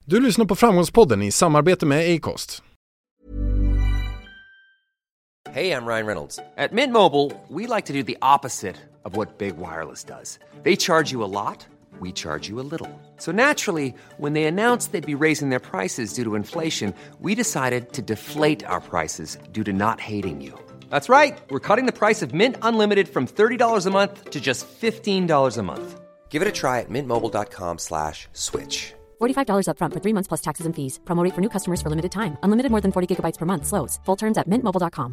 Du lyssnar på Framgångspodden i samarbete med Acast. Hey, I'm Ryan Reynolds. At Mint Mobile, we like to do the opposite of what Big Wireless does. They charge you a lot, we charge you a little. So naturally, when they announced they'd be raising their prices due to inflation, we decided to deflate our prices due to not hating you. That's right. We're cutting the price of Mint Unlimited from $30 a month to just $15 a month. Give it a try at mintmobile.com/switch. $45 up front for 3 months plus taxes and fees. Promo rate for new customers for limited time. Unlimited more than 40 gigabytes per month. Slows full terms at mintmobile.com.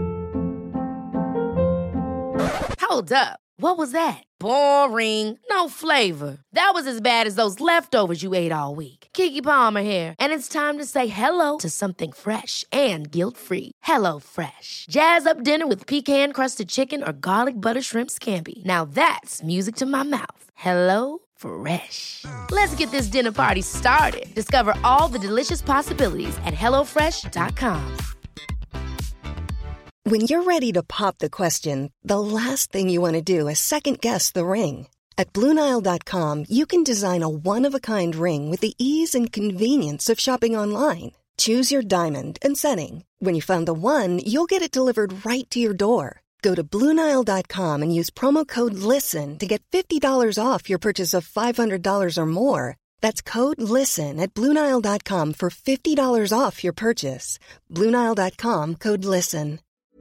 Hold up. What was that? Boring. No flavor. That was as bad as those leftovers you ate all week. Keke Palmer here. And it's time to say hello to something fresh and guilt-free. Hello Fresh. Jazz up dinner with pecan-crusted chicken or garlic butter shrimp scampi. Now that's music to my mouth. Hello Fresh. Let's get this dinner party started. Discover all the delicious possibilities at hellofresh.com. When you're ready to pop the question, the last thing you want to do is second-guess the ring. At BlueNile.com, you can design a one-of-a-kind ring with the ease and convenience of shopping online. Choose your diamond and setting. When you find the one, you'll get it delivered right to your door. Go to BlueNile.com and use promo code LISTEN to get $50 off your purchase of $500 or more. That's code LISTEN at BlueNile.com for $50 off your purchase. BlueNile.com, code LISTEN.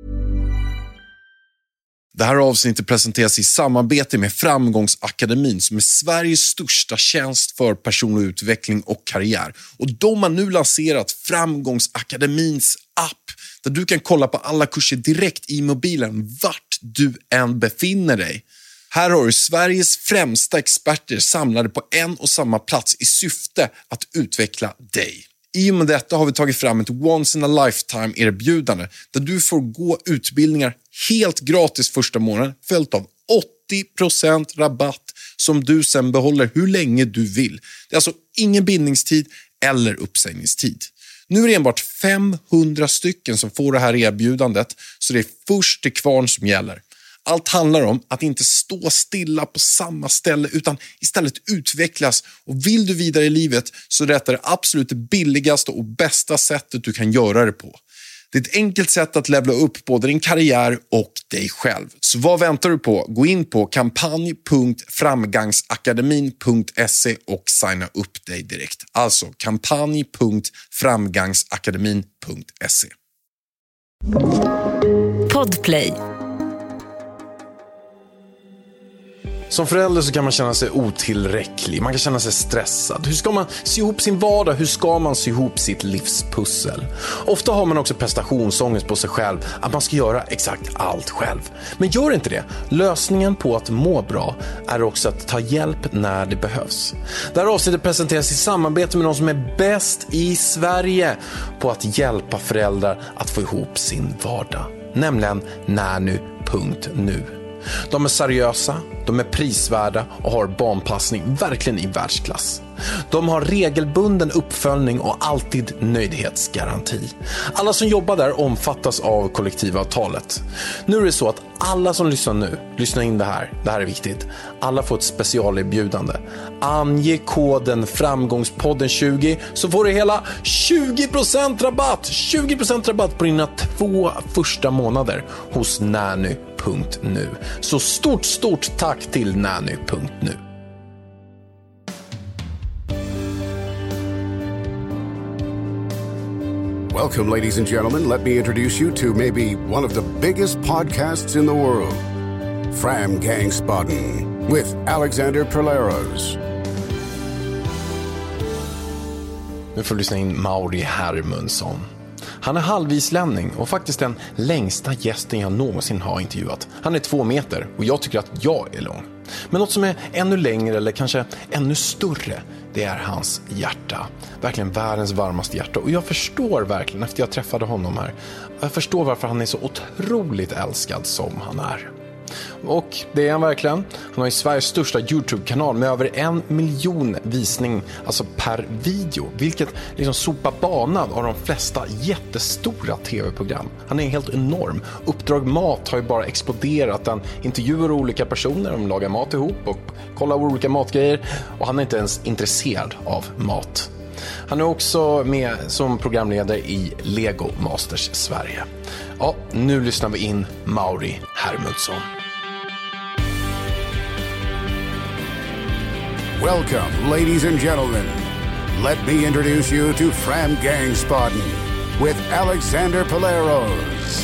Det här avsnittet presenteras i samarbete med Framgångsakademin som är Sveriges största tjänst för personlig utveckling och karriär. Och de har nu lanserat Framgångsakademins app där du kan kolla på alla kurser direkt i mobilen vart du än befinner dig. Här har du Sveriges främsta experter samlade på en och samma plats i syfte att utveckla dig. I och med detta har vi tagit fram ett once in a lifetime erbjudande där du får gå utbildningar helt gratis första månaden följt av 80% rabatt som du sen behåller hur länge du vill. Det är alltså ingen bindningstid eller uppsägningstid. Nu är det enbart 500 stycken som får det här erbjudandet så det är först till kvarn som gäller. Allt handlar om att inte stå stilla på samma ställe utan istället utvecklas. Och vill du vidare i livet så är detta det absolut det billigaste och bästa sättet du kan göra det på. Det är ett enkelt sätt att levla upp både din karriär och dig själv. Så vad väntar du på? Gå in på kampanj.framgangsakademin.se och signa upp dig direkt. Alltså kampanj.framgangsakademin.se. Podplay. Som förälder så kan man känna sig otillräcklig. Man kan känna sig stressad. Hur ska man sy ihop sin vardag? Hur ska man sy ihop sitt livspussel? Ofta har man också prestationsångest på sig själv. Att man ska göra exakt allt själv. Men gör inte det. Lösningen på att må bra är också att ta hjälp när det behövs. Det här avsnittet presenteras i samarbete med de som är bäst i Sverige på att hjälpa föräldrar att få ihop sin vardag. Nämligen Nanny.nu. De är seriösa, de är prisvärda och har barnpassning verkligen i världsklass. De har regelbunden uppföljning och alltid nöjdhetsgaranti. Alla som jobbar där omfattas av kollektivavtalet. Nu är det så att alla som lyssnar nu, lyssna in det här är viktigt. Alla får ett specialerbjudande. Ange koden Framgångspodden 20 så får du hela 20% rabatt. 20% rabatt på dina 2 första månader hos Nanny.nu. Så stort tack till Nanny.nu. Welcome, ladies and gentlemen. Let me introduce you to maybe one of the biggest podcasts in the world, Framgångspodden with Alexander Perleros. Nu får du lyssna in Mauri Hermundsson. Han är halvislänning och faktiskt den längsta gästen jag någonsin har intervjuat. Han är 2 meter och jag tycker att jag är lång. Men något som är ännu längre eller kanske ännu större, det är hans hjärta. Verkligen världens varmaste hjärta. Och jag förstår verkligen efter jag träffade honom här. Jag förstår varför han är så otroligt älskad som han är. Och det är han verkligen. Han har ju Sveriges största YouTube-kanal med över 1 miljon visning alltså per video. Vilket liksom sopar banan av de flesta jättestora tv-program. Han är helt enorm. Uppdrag Mat har ju bara exploderat. Han intervjuar olika personer, de lagar mat ihop och kollar olika matgrejer. Och han är inte ens intresserad av mat. Han är också med som programledare i Lego Masters Sverige. Ja, nu lyssnar vi in Mauri Hermundsson. Welcome, ladies and gentlemen. Let me introduce you to Fram Gangspaden with Alexander Paleros.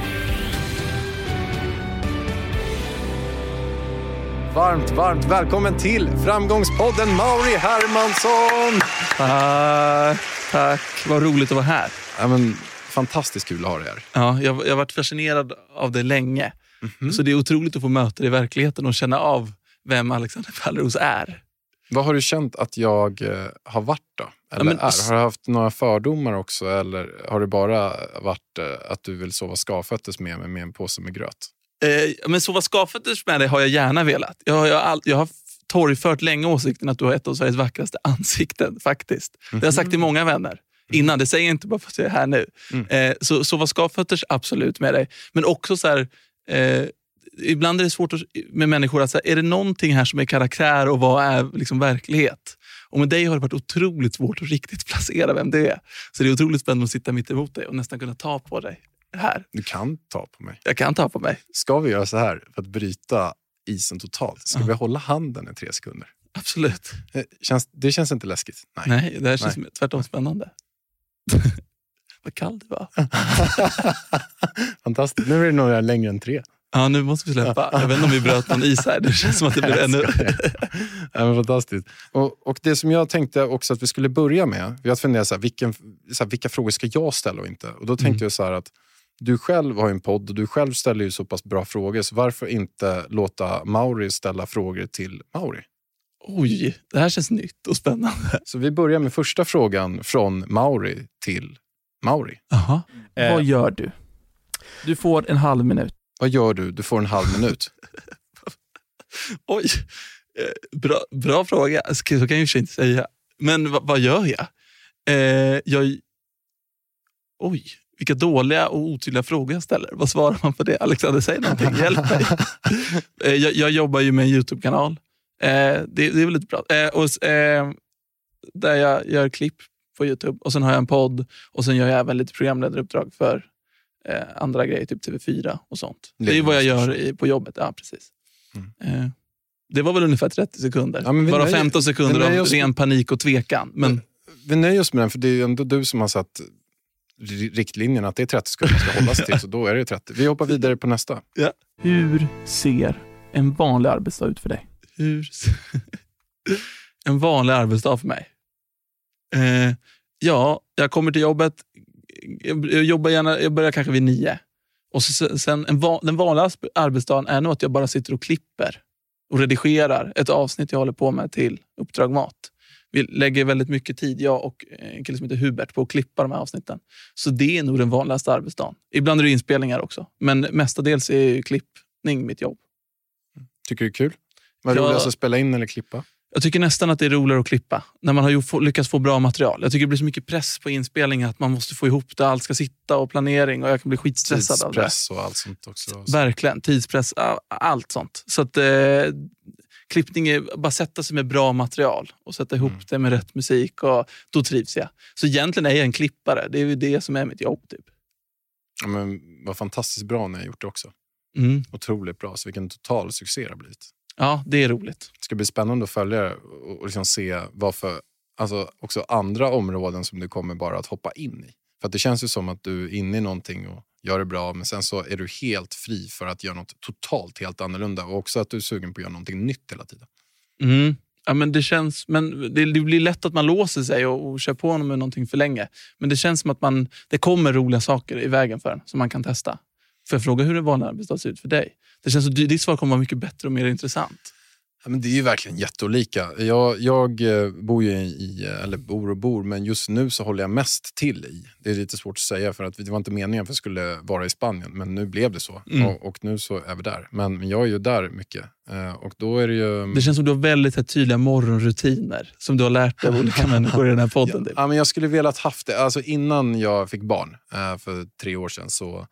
Varmt välkommen till Framgångspodden Mauri Hermundsson! Tack, vad roligt att vara här. Ja, men, fantastiskt kul att ha dig här. Ja, jag har varit fascinerad av det länge. Mm-hmm. Så det är otroligt att få möta det i verkligheten och känna av vem Alexander Paleros är. Vad har du känt att jag har varit då? Eller har du haft några fördomar också? Eller har det bara varit att du vill sova skavfötters med en påse med gröt? Men sova skavfötters med dig har jag gärna velat. Jag har torgfört länge åsikten att du har ett av Sveriges vackraste ansikten, faktiskt. Det har jag sagt till många vänner. Innan, det säger jag inte bara för att jag är här nu. Så sova skavfötters absolut med dig. Men också så här... ibland är det svårt med människor att säga, är det någonting här som är karaktär och vad är liksom verklighet? Och med dig har det varit otroligt svårt att riktigt placera vem det är. Så det är otroligt spännande att sitta mitt emot dig och nästan kunna ta på dig här. Du kan ta på mig. Jag kan ta på mig. Ska vi göra så här för att bryta isen totalt? Ska vi hålla handen i 3 sekunder? Absolut. Det känns inte läskigt. Nej, det här känns tvärtom spännande. Vad kall det var. Fantastiskt. Nu är det några längre än 3. Ja, nu måste vi släppa. Jag vet inte om vi bröt någon is här. Det känns som att det blir ännu... Ja, men fantastiskt. Och det som jag tänkte också att vi skulle börja med, jag funderade så här, vilka frågor ska jag ställa och inte? Och då tänkte jag så här att du själv har en podd och du själv ställer ju så pass bra frågor, så varför inte låta Mauri ställa frågor till Mauri? Oj, det här känns nytt och spännande. Så vi börjar med första frågan från Mauri till Mauri. Jaha. Vad gör du? Du får en halv minut. Vad gör du? Du får en halv minut. Oj, bra fråga. Så kan jag ju inte säga. Men vad gör jag? Oj, vilka dåliga och otydliga frågor jag ställer. Vad svarar man på det? Alexander, säg någonting. Hjälp mig. Jag jobbar ju med en YouTube-kanal. Det är väldigt bra. Där jag gör klipp på YouTube. Och sen har jag en podd. Och sen gör jag även lite programledaruppdrag för andra grejer, typ TV4 och sånt. Det är vad jag gör på jobbet. Ja, precis. Det var väl ungefär 30 sekunder. Ja, bara 15 sekunder av ren panik och tvekan. Men vi nöjer oss med den, för det är ju ändå du som har satt riktlinjen att det är 30 sekunder ska hållas till, så då är det 30. Vi hoppar vidare på nästa. Ja. Hur ser en vanlig arbetsdag ut för dig? En vanlig arbetsdag för mig? Ja, jag kommer till jobbet. Jag börjar kanske vid 9. Och sen den vanliga arbetsdagen är nog att jag bara sitter och klipper och redigerar ett avsnitt jag håller på med till Uppdrag Mat. Vi lägger väldigt mycket tid, jag och en kille som heter Hubert, på att klippa de här avsnitten. Så det är nog den vanligaste arbetsdagen. Ibland är det inspelningar också. Men mestadels är klippning mitt jobb. Tycker du det är kul? Vad är det roligast att spela in eller klippa? Jag tycker nästan att det är roligare att klippa. När man har lyckats få bra material. Jag tycker det blir så mycket press på inspelningen att man måste få ihop det. Allt ska sitta och planering. Och jag kan bli skitstressad av det. Tidspress och allt sånt också. Verkligen. Tidspress. Allt sånt. Så att klippning är bara sätta sig med bra material. Och sätta ihop det med rätt musik. Och då trivs jag. Så egentligen är jag en klippare. Det är ju det som är mitt jobb typ. Ja, men vad fantastiskt bra när jag gjort det också. Otroligt bra. Så vilken total succé det har blivit. Ja, det är roligt. Det ska bli spännande att följa det och liksom se varför, alltså också andra områden som du kommer bara att hoppa in i. För att det känns ju som att du är inne i någonting och gör det bra, men sen så är du helt fri för att göra något totalt helt annorlunda, och också att du är sugen på att göra någonting nytt hela tiden. Ja, men det känns, men det blir lätt att man låser sig och kör på honom med någonting för länge. Men det känns som att det kommer roliga saker i vägen för en som man kan testa. Får jag fråga hur en vanlig arbetsdag ser ut för dig? Det känns som att ditt svar kommer vara mycket bättre och mer intressant. Ja, men det är ju verkligen jätteolika. Jag bor ju bor, men just nu så håller jag mest till i. Det är lite svårt att säga, för att det var inte meningen att jag skulle vara i Spanien, men nu blev det så. Och nu så är vi där. Men jag är ju där mycket. Och då är det ju... Det känns som att du har väldigt tydliga morgonrutiner som du har lärt dig av olika människor i den här podden. Ja, men jag skulle velat haft det. Alltså innan jag fick barn för 3 år sedan så...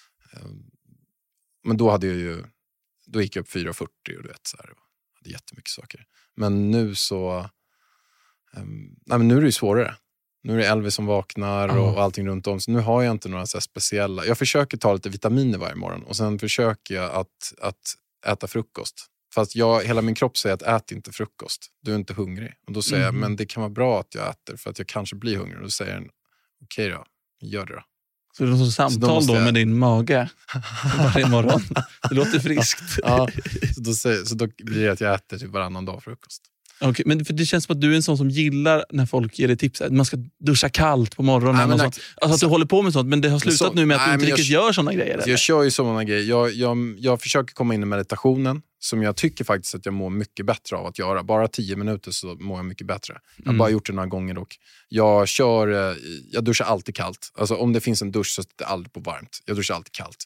Men då gick jag upp 4:40 och du vet så här, hade jättemycket saker. Men nu så men nu är det ju svårare. Nu är det Elvis som vaknar och allting runt om. Så nu har jag inte några så här speciella... Jag försöker ta lite vitaminer varje morgon. Och sen försöker jag att äta frukost. Fast hela min kropp säger att ät inte frukost. Du är inte hungrig. Och då säger jag, men det kan vara bra att jag äter. För att jag kanske blir hungrig. Och då säger den, okej då, gör det då. Så det är något samtal då med din mage varje morgon. Det låter friskt. Ja, så då blir det att jag äter typ varannan dag frukost. Okej, men för det känns som att du är en sån som gillar när folk ger dig tips att man ska duscha kallt på morgonen. Och sånt. Alltså att du håller på med sånt, men det har slutat nu med att du inte riktigt gör såna grejer. Jag kör ju sådana grejer. Jag försöker komma in i meditationen som jag tycker faktiskt att jag mår mycket bättre av att göra. Bara 10 minuter så mår jag mycket bättre. Jag har bara gjort det några gånger och jag duschar alltid kallt. Alltså om det finns en dusch så är det aldrig på varmt. Jag duschar alltid kallt.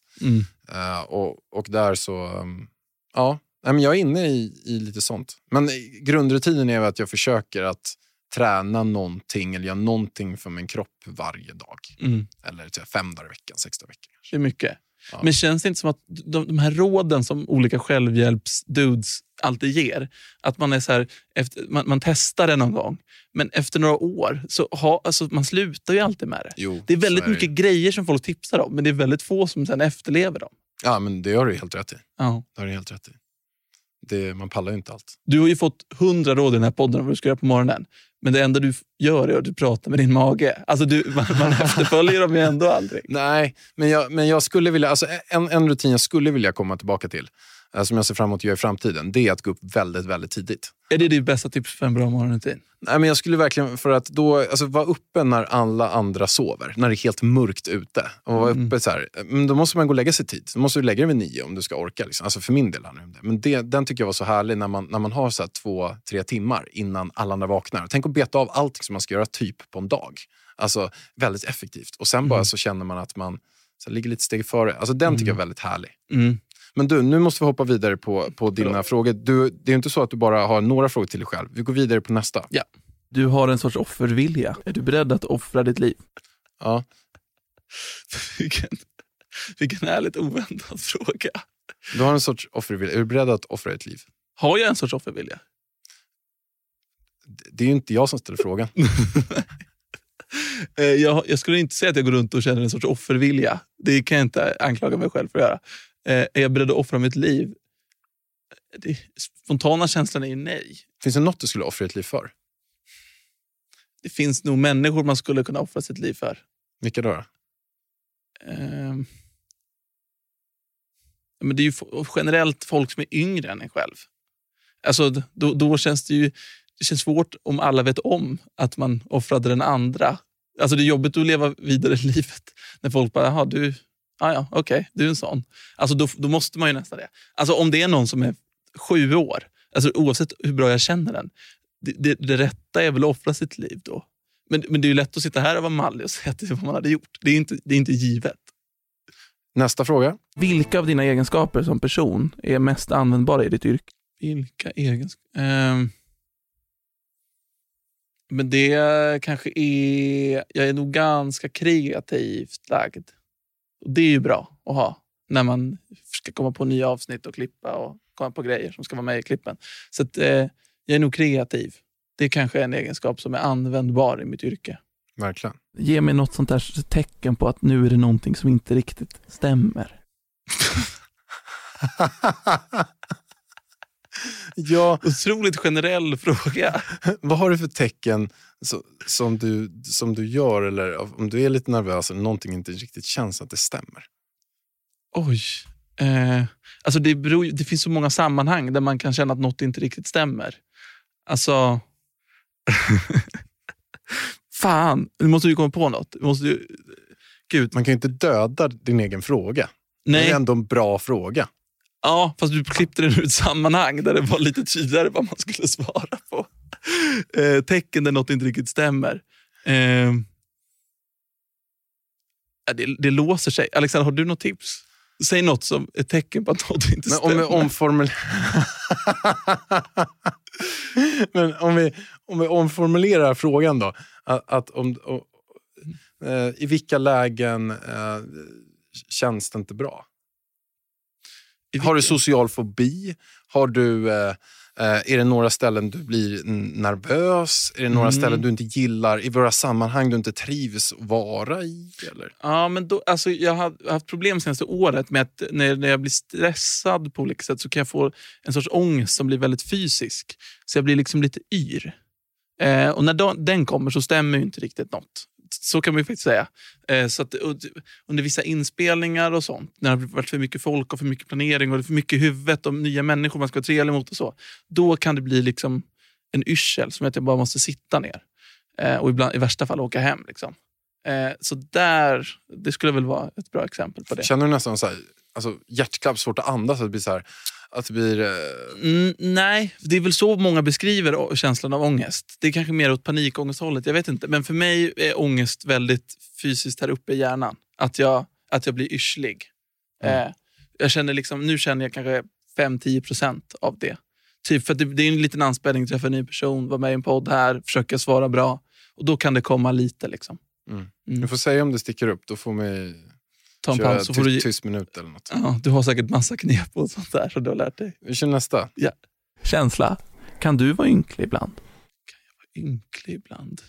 Och där så, ja. Nej, men jag är inne i lite sånt. Men grundrutinen är att jag försöker att träna någonting eller göra någonting för min kropp varje dag. Eller 5 dagar i veckan, 6 dagar i veckan. Det är mycket. Ja. Men känns det inte som att de här råden som olika självhjälpsdudes alltid ger, att man är så här, man testar det någon gång, men efter några år så alltså man slutar ju alltid med det. Jo, det är väldigt mycket grejer som folk tipsar om, men det är väldigt få som sen efterlever dem. Ja, men det har du helt rätt i. Ja. Det har du helt rätt i. Man pallar ju inte allt. Du har ju fått 100 råd i den här podden om vad du ska göra på morgonen. Men det enda du gör är att du pratar med din mage. Alltså man efterföljer dem ju ändå aldrig. Nej, men jag skulle vilja... Alltså en rutin jag skulle vilja komma tillbaka till, som jag ser fram emot att göra i framtiden, det är att gå upp väldigt, väldigt tidigt. Är det ditt bästa tips för en bra morgonrutin? Nej, men jag skulle verkligen, för att då, alltså vara uppe när alla andra sover, när det är helt mörkt ute. Och vara uppe så här, men då måste man gå och lägga sig tid. Då måste du lägga dig vid 9 om du ska orka. Liksom. Alltså för min del handlar det om det. Men den tycker jag var så härlig när man har så här 2-3 timmar innan alla andra vaknar. Tänk att beta av allt som man ska göra typ på en dag. Alltså väldigt effektivt. Och sen bara så känner man att man så ligger lite steg före. Alltså den tycker jag är väldigt härlig. Men du, nu måste vi hoppa vidare på dina frågor. Det är inte så att du bara har några frågor till dig själv. Vi går vidare på nästa. Ja. Du har en sorts offervilja. Är du beredd att offra ditt liv? Ja. Vilken härligt oväntad fråga. Du har en sorts offervilja. Är du beredd att offra ditt liv? Har jag en sorts offervilja? Det är ju inte jag som ställer frågan. Jag skulle inte säga att jag går runt och känner en sorts offervilja. Det kan jag inte anklaga mig själv för att göra. Är jag beredd att offra mitt liv? Spontana känslan är ju nej. Finns det något du skulle offra ditt liv för? Det finns nog människor man skulle kunna offra sitt liv för. Vilka då? Men det är ju generellt folk som är yngre än en själv. Alltså då känns det känns svårt om alla vet om att man offrade den andra. Alltså det är jobbigt att leva vidare i livet när folk bara, jaha du... okej, du är en sån. Alltså då måste man ju nästan det. Alltså om det är någon som är 7 år, alltså oavsett hur bra jag känner den, det rätta är väl att offra sitt liv då. Men det är ju lätt att sitta här och vara mallig och säga att det är vad man hade gjort. Det är inte givet. Nästa fråga. Vilka av dina egenskaper som person är mest användbara i ditt yrke? Vilka egenskaper? Men det kanske är... Jag är nog ganska kreativt lagd. Och det är ju bra att ha när man ska komma på nya avsnitt och klippa och komma på grejer som ska vara med i klippen. Så att, jag är nog kreativ. Det är kanske en egenskap som är användbar i mitt yrke. Verkligen. Ge mig något sånt där tecken på att nu är det någonting som inte riktigt stämmer. Ja. Otroligt generell fråga. Vad har du för tecken som du gör, eller om du är lite nervös eller någonting inte riktigt känns att det stämmer? Oj. Alltså det finns så många sammanhang där man kan känna att något inte riktigt stämmer. Alltså... Fan, nu måste du komma på något. Gud. Man kan ju inte döda din egen fråga. Nej. Det är ändå en bra fråga. Ja, fast du klippte den ur ett sammanhang där det var lite tydligare vad man skulle svara på. Tecken där något inte riktigt stämmer. Det låser sig. Alexander, har du något tips? Säg något som är tecken på att något inte stämmer. Men om vi omformulerar frågan då. I vilka lägen känns det inte bra? Har du social fobi? Har du Är det några ställen du blir nervös? Är det några ställen du inte gillar? I våra sammanhang du inte trivs att vara i? Eller? Ja, men då, alltså, jag har haft problem senaste året med att när jag blir stressad på olika sätt så kan jag få en sorts ångest som blir väldigt fysisk. Så jag blir liksom lite yr. Och när den kommer så stämmer ju inte riktigt något. Så kan man ju faktiskt säga. Så att under vissa inspelningar och sånt, när det har varit för mycket folk och för mycket planering och det är för mycket i huvudet och nya människor man ska vara trevlig mot och så, då kan det bli liksom en yrsel som att jag bara måste sitta ner. Och ibland, i värsta fall åka hem. Liksom. Så det skulle väl vara ett bra exempel på det. Känner du nästan så här, alltså hjärtklapp, svårt att andas, att det blir så här, att det blir... Nej, det är väl så många beskriver känslan av ångest. Det är kanske mer åt panikångesthållet, jag vet inte. Men för mig är ångest väldigt fysiskt här uppe i hjärnan. Att jag blir yrslig. Jag känner liksom, nu känner jag kanske 5-10% av det. Typ för att det är en liten anspänning, träffa en ny person, vara med i en podd här, försöka svara bra. Och då kan det komma lite liksom. Du får säga om det sticker upp, då får man ta en paus, så får du tyst minut eller något. Ja, du har säkert massa knep och sånt där så du har lärt dig. Vi kör nästa. Ja. Känsla. Kan du vara ynklig ibland? Kan jag vara ynklig ibland?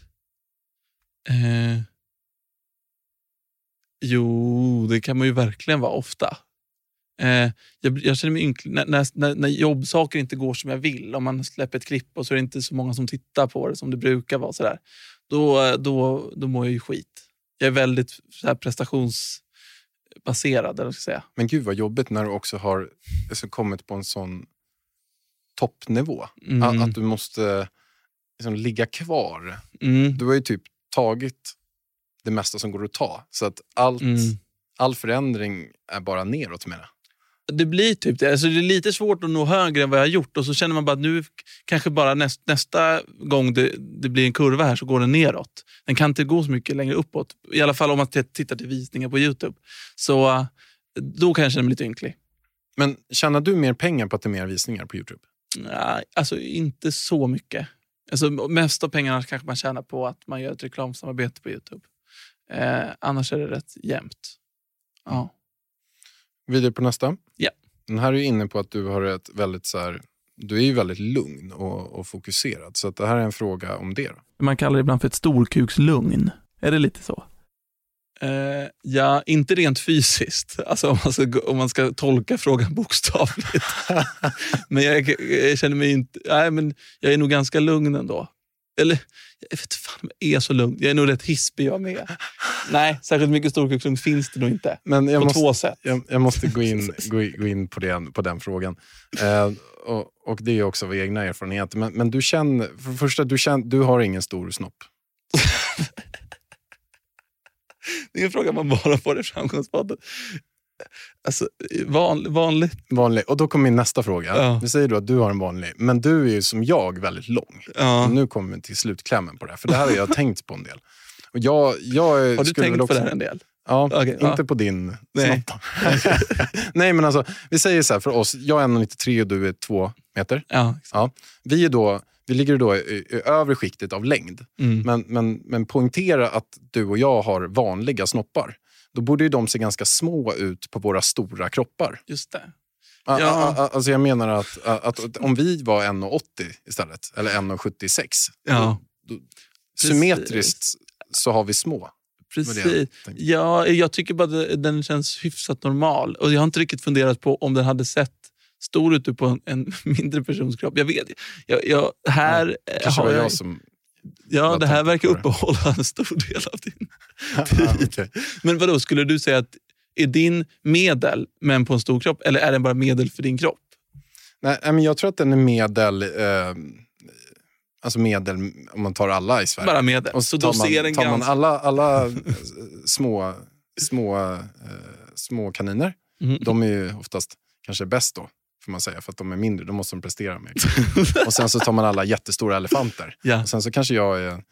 Jo, det kan man ju verkligen vara ofta. Jag känner mig ynklig när jobbsaker inte går som jag vill. Om man släpper ett klipp och så är det inte så många som tittar på det som det brukar vara sådär. Då mår jag ju skit. Jag är väldigt så här prestationsbaserad, eller ska säga. Men gud vad jobbigt när du också har kommit på en sån toppnivå. Att du måste liksom ligga kvar. Du har ju typ tagit det mesta som går att ta. Så att all förändring är bara neråt med det. Det blir typ det. Alltså det är lite svårt att nå högre än vad jag har gjort. Och så känner man bara att nu kanske bara nästa gång det blir en kurva här så går den neråt. Den kan inte gå så mycket längre uppåt. I alla fall om man tittar till visningar på YouTube. Så då kan jag känna mig lite ynklig. Men tjänar du mer pengar på att det är mer visningar på YouTube? Nej, alltså inte så mycket. Alltså mest av pengarna kanske man tjänar på att man gör ett reklamsamarbete på YouTube. Annars är det rätt jämnt. Ja. Vidare på nästa. Ja. Den här är ju inne på att du har ett väldigt så här, du är ju väldigt lugn och fokuserad. Så att det här är en fråga om det då. Man kallar det ibland för ett storkukslugn. Är det lite så? Ja, inte rent fysiskt. Alltså om man ska tolka frågan bokstavligt. Men jag känner mig inte... Nej, men jag är nog ganska lugn ändå. Eller, jag vet fan, jag är så lugn. Jag är nog rätt hispig jag med. Nej, särskilt mycket storkukslugn finns det nog inte. Men på två sätt. Jag måste gå in på den frågan. Och det är också av egna erfarenheter. Men du känner, för det första, du har ingen stor snopp. Det är en fråga man bara får i Framgångspodden. Alltså, vanlig. Och då kommer min nästa fråga. Ja. Vi säger då att du har en vanlig. Men du är ju som jag väldigt lång. Ja. Och nu kommer vi till slutklämmen på det här. För det här har jag tänkt på en del. Och jag har du tänkt på det här en del? Ja, okay, inte på din snopp. Nej, men alltså, vi säger så här för oss. Jag är 1,93 och du är 2 meter. Ja, ja. Vi ligger då i övre skiktet av längd. Men poängtera att du och jag har vanliga snoppar. Då borde ju de se ganska små ut på våra stora kroppar. Just det. Ja. Alltså jag menar att om vi var 1,80 istället, eller 1,76. Ja. Då, symmetriskt så har vi små. Precis. Ja, jag tycker bara att den känns hyfsat normal. Och jag har inte riktigt funderat på om den hade sett stor ut på en mindre persons kropp. Jag vet. Här har jag som... Ja, det här verkar uppehålla en stor del av din tid. Okay. Men vadå, skulle du säga att är din medel men på en stor kropp, eller är den bara medel för din kropp? Nej, men jag tror att den är medel, alltså medel om man tar alla i Sverige. Bara medel. Och så tar man alla små kaniner. De är ju oftast kanske bäst då, får man säga, för att de är mindre, då måste de prestera mer. Och sen så tar man alla jättestora elefanter. Ja. Och sen så kanske jag är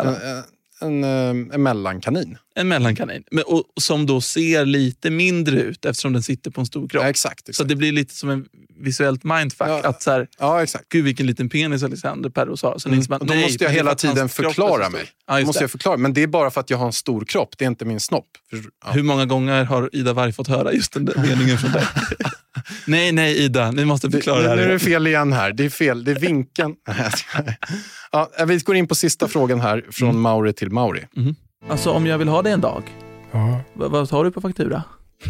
en mellankanin. En mellankanin. Men, och som då ser lite mindre ut eftersom den sitter på en stor kropp. Ja, exakt. Så det blir lite som en visuellt mindfuck. Ja, att så här, ja, exakt. Gud vilken liten penis Alexander Perros har. Så man, och då måste jag hela tiden förklara mig. Ja, måste jag förklara. Men det är bara för att jag har en stor kropp. Det är inte min snopp. Ja. Hur många gånger har Ida Warg fått höra just den där meningen från dig? Nej Ida, ni måste förklara det här. Nu är det fel igen här. Det är fel, det är vinkeln. Ja, vi går in på sista frågan här från Mauri till Mauri. Alltså om jag vill ha det en dag, vad tar du på faktura?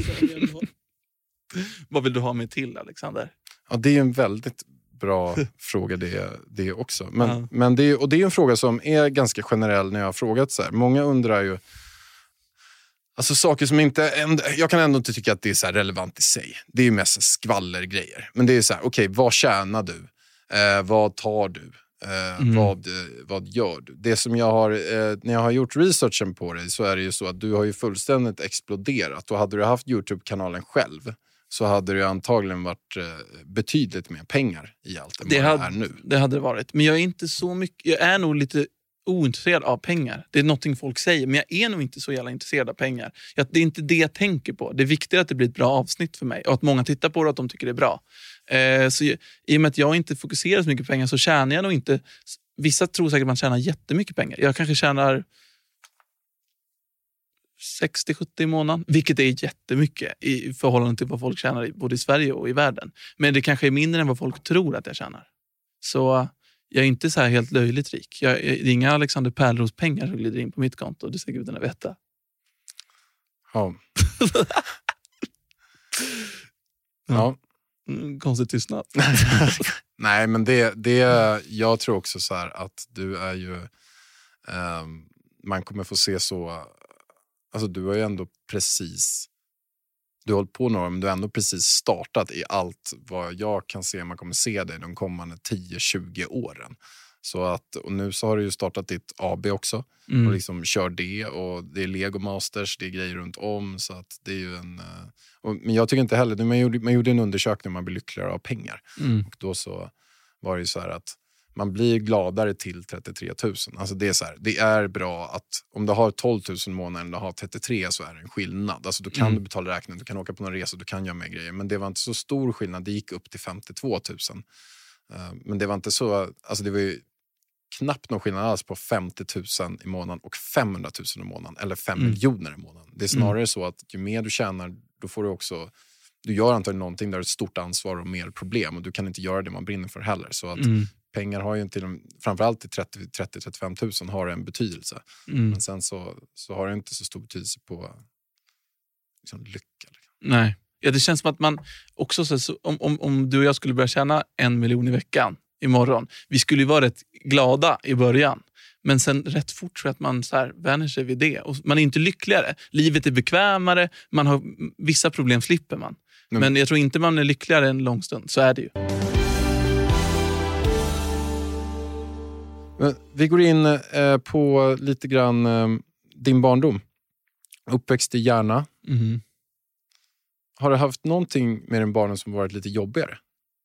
Vad vill du ha mig till, Alexander? Ja, det är en väldigt bra fråga det också. Men det är en fråga som är ganska generell när jag har frågat så här. Många undrar ju, alltså saker som inte, jag kan ändå inte tycka att det är så här relevant i sig. Det är ju mest skvallergrejer. Men det är så här, okej, vad tjänar du? Vad tar du? Vad gör du? Det som jag har, när jag har gjort researchen på dig, så är det ju så att du har ju fullständigt exploderat. Och hade du haft YouTube-kanalen själv, så hade det antagligen varit betydligt mer pengar i allt än vad det är nu. Det hade det varit. Men jag är inte så mycket, jag är nog lite ointresserad av pengar. Det är någonting folk säger, men jag är nog inte så jävla intresserad av pengar. Det är inte det jag tänker på. Det är viktigt att det blir ett bra avsnitt för mig och att många tittar på det och att de tycker det är bra. Så i och med att jag inte fokuserar så mycket på pengar, så tjänar jag nog inte. Vissa tror säkert att man tjänar jättemycket pengar. Jag kanske tjänar 60-70 i månaden, vilket är jättemycket i förhållande till vad folk tjänar både i Sverige och i världen. Men det kanske är mindre än vad folk tror att jag tjänar. Så jag är inte så här helt löjligt rik. Det är inga Alexander Pärleros pengar som glider in på mitt konto. Det ska gudarna veta. Ja. Ja. Konstigt tystnad. Nej, men jag tror också så här att du är ju man kommer få se så, alltså du har ju ändå precis, du har hållit på några, men du har ändå precis startat i allt vad jag kan se. Man kommer se dig de kommande 10-20 åren. Så att, och nu så har du ju startat ditt AB också och liksom kör det, och det är Lego Masters, det är grejer runt om, så att det är ju men jag tycker inte heller, man gjorde en undersökning, man blir lyckligare av pengar. Och då så var det ju så här att man blir gladare till 33 000. Alltså det är så här, det är bra att om du har 12 000 månader eller du har 33, så är det en skillnad. Alltså då kan du betala räkningen, du kan åka på någon resa, du kan göra mer grejer. Men det var inte så stor skillnad, det gick upp till 52 000. Men det var inte så, alltså det var ju knappt någon skillnad alls på 50 000 i månaden och 500 000 i månaden eller 5 miljoner i månaden. Det är snarare så att ju mer du tjänar, då får du också, du gör antagligen någonting där du har ett stort ansvar och mer problem, och du kan inte göra det man brinner för heller. Så att pengar har ju inte, framförallt till 30-35 000 har en betydelse. Men sen så har det inte så stor betydelse på liksom lycka. Nej. Ja, det känns som att man också, så, om du och jag skulle börja tjäna 1 miljon i veckan imorgon, vi skulle ju vara rätt glada i början. Men sen rätt fort tror jag att man så här vänjer sig vid det. Och man är inte lyckligare. Livet är bekvämare. Man har vissa problem slipper man. Men jag tror inte man är lyckligare en lång stund. Så är det ju. Vi går in på lite grann din barndom. Uppväxt i Järna. Har du haft någonting med din barndom som varit lite jobbigare?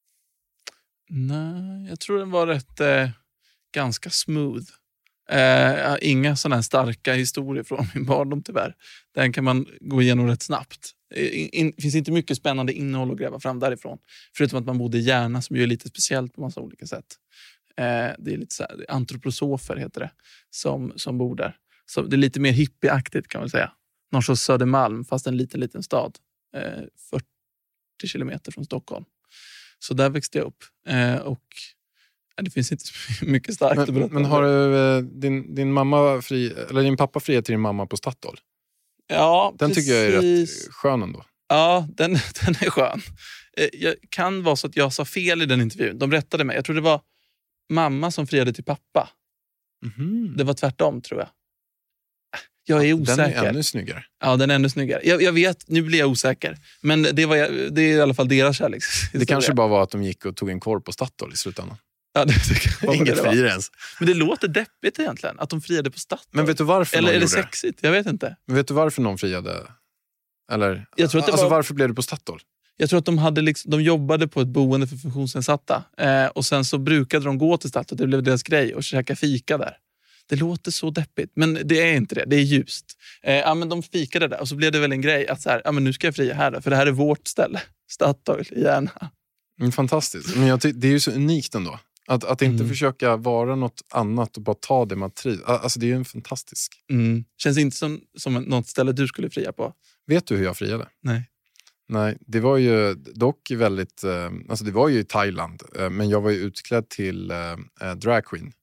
Nej, jag tror den var rätt ganska smooth. Inga sådana här starka historier från min barndom tyvärr. Den kan man gå igenom rätt snabbt. Det finns inte mycket spännande innehåll att gräva fram därifrån. Förutom att man bodde i Järna, som ju är lite speciellt på massa olika sätt. Det är lite så här, antroposofer heter det, som bor där. Så det är lite mer hippieaktigt kan man säga. Någon sorts Södermalm, fast en liten stad. 40 kilometer från Stockholm. Så där växte jag upp. Och det finns inte så mycket starkt att berätta. Men har du din mamma din pappa friade till din mamma på Statoil? Ja, den precis. Tycker jag är rätt skön ändå. Ja, den är skön. Jag kan vara så att jag sa fel i den intervjun. De rättade mig. Jag tror det var mamma som friade till pappa. Det var tvärtom, tror jag. Jag är osäker. Den är ännu snyggare. Ja, den är ännu snyggare. Jag vet, nu blir jag osäker. Men det är i alla fall deras kärlek. Det kanske bara var att de gick och tog en korv på Statoil i slutändan. Ja, det kan inget friare ens. Men det låter deppigt egentligen, att de friade på Statoil. Men vet du varför eller är det sexigt? Jag vet inte. Men vet du varför någon friade? Eller, jag tror att det varför blev det på Statoil? Jag tror att de jobbade på ett boende för funktionsnedsatta. Och sen så brukade de gå till Statoil, det blev deras grej, och käka fika där. Det låter så deppigt, men det är inte det. Det är ljust. Men de fikade där, och så blev det väl en grej att så här, men nu ska jag fria här då, för det här är vårt ställe. Statoil i Järna. Fantastiskt. Men det är ju så unikt ändå. Att inte försöka vara något annat och bara ta det man trivs. Alltså det är ju en fantastisk. Känns inte som något ställe du skulle fria på. Vet du hur jag friade? Nej. Nej, det var ju dock väldigt... Alltså det var ju i Thailand, men jag var ju utklädd till drag queen.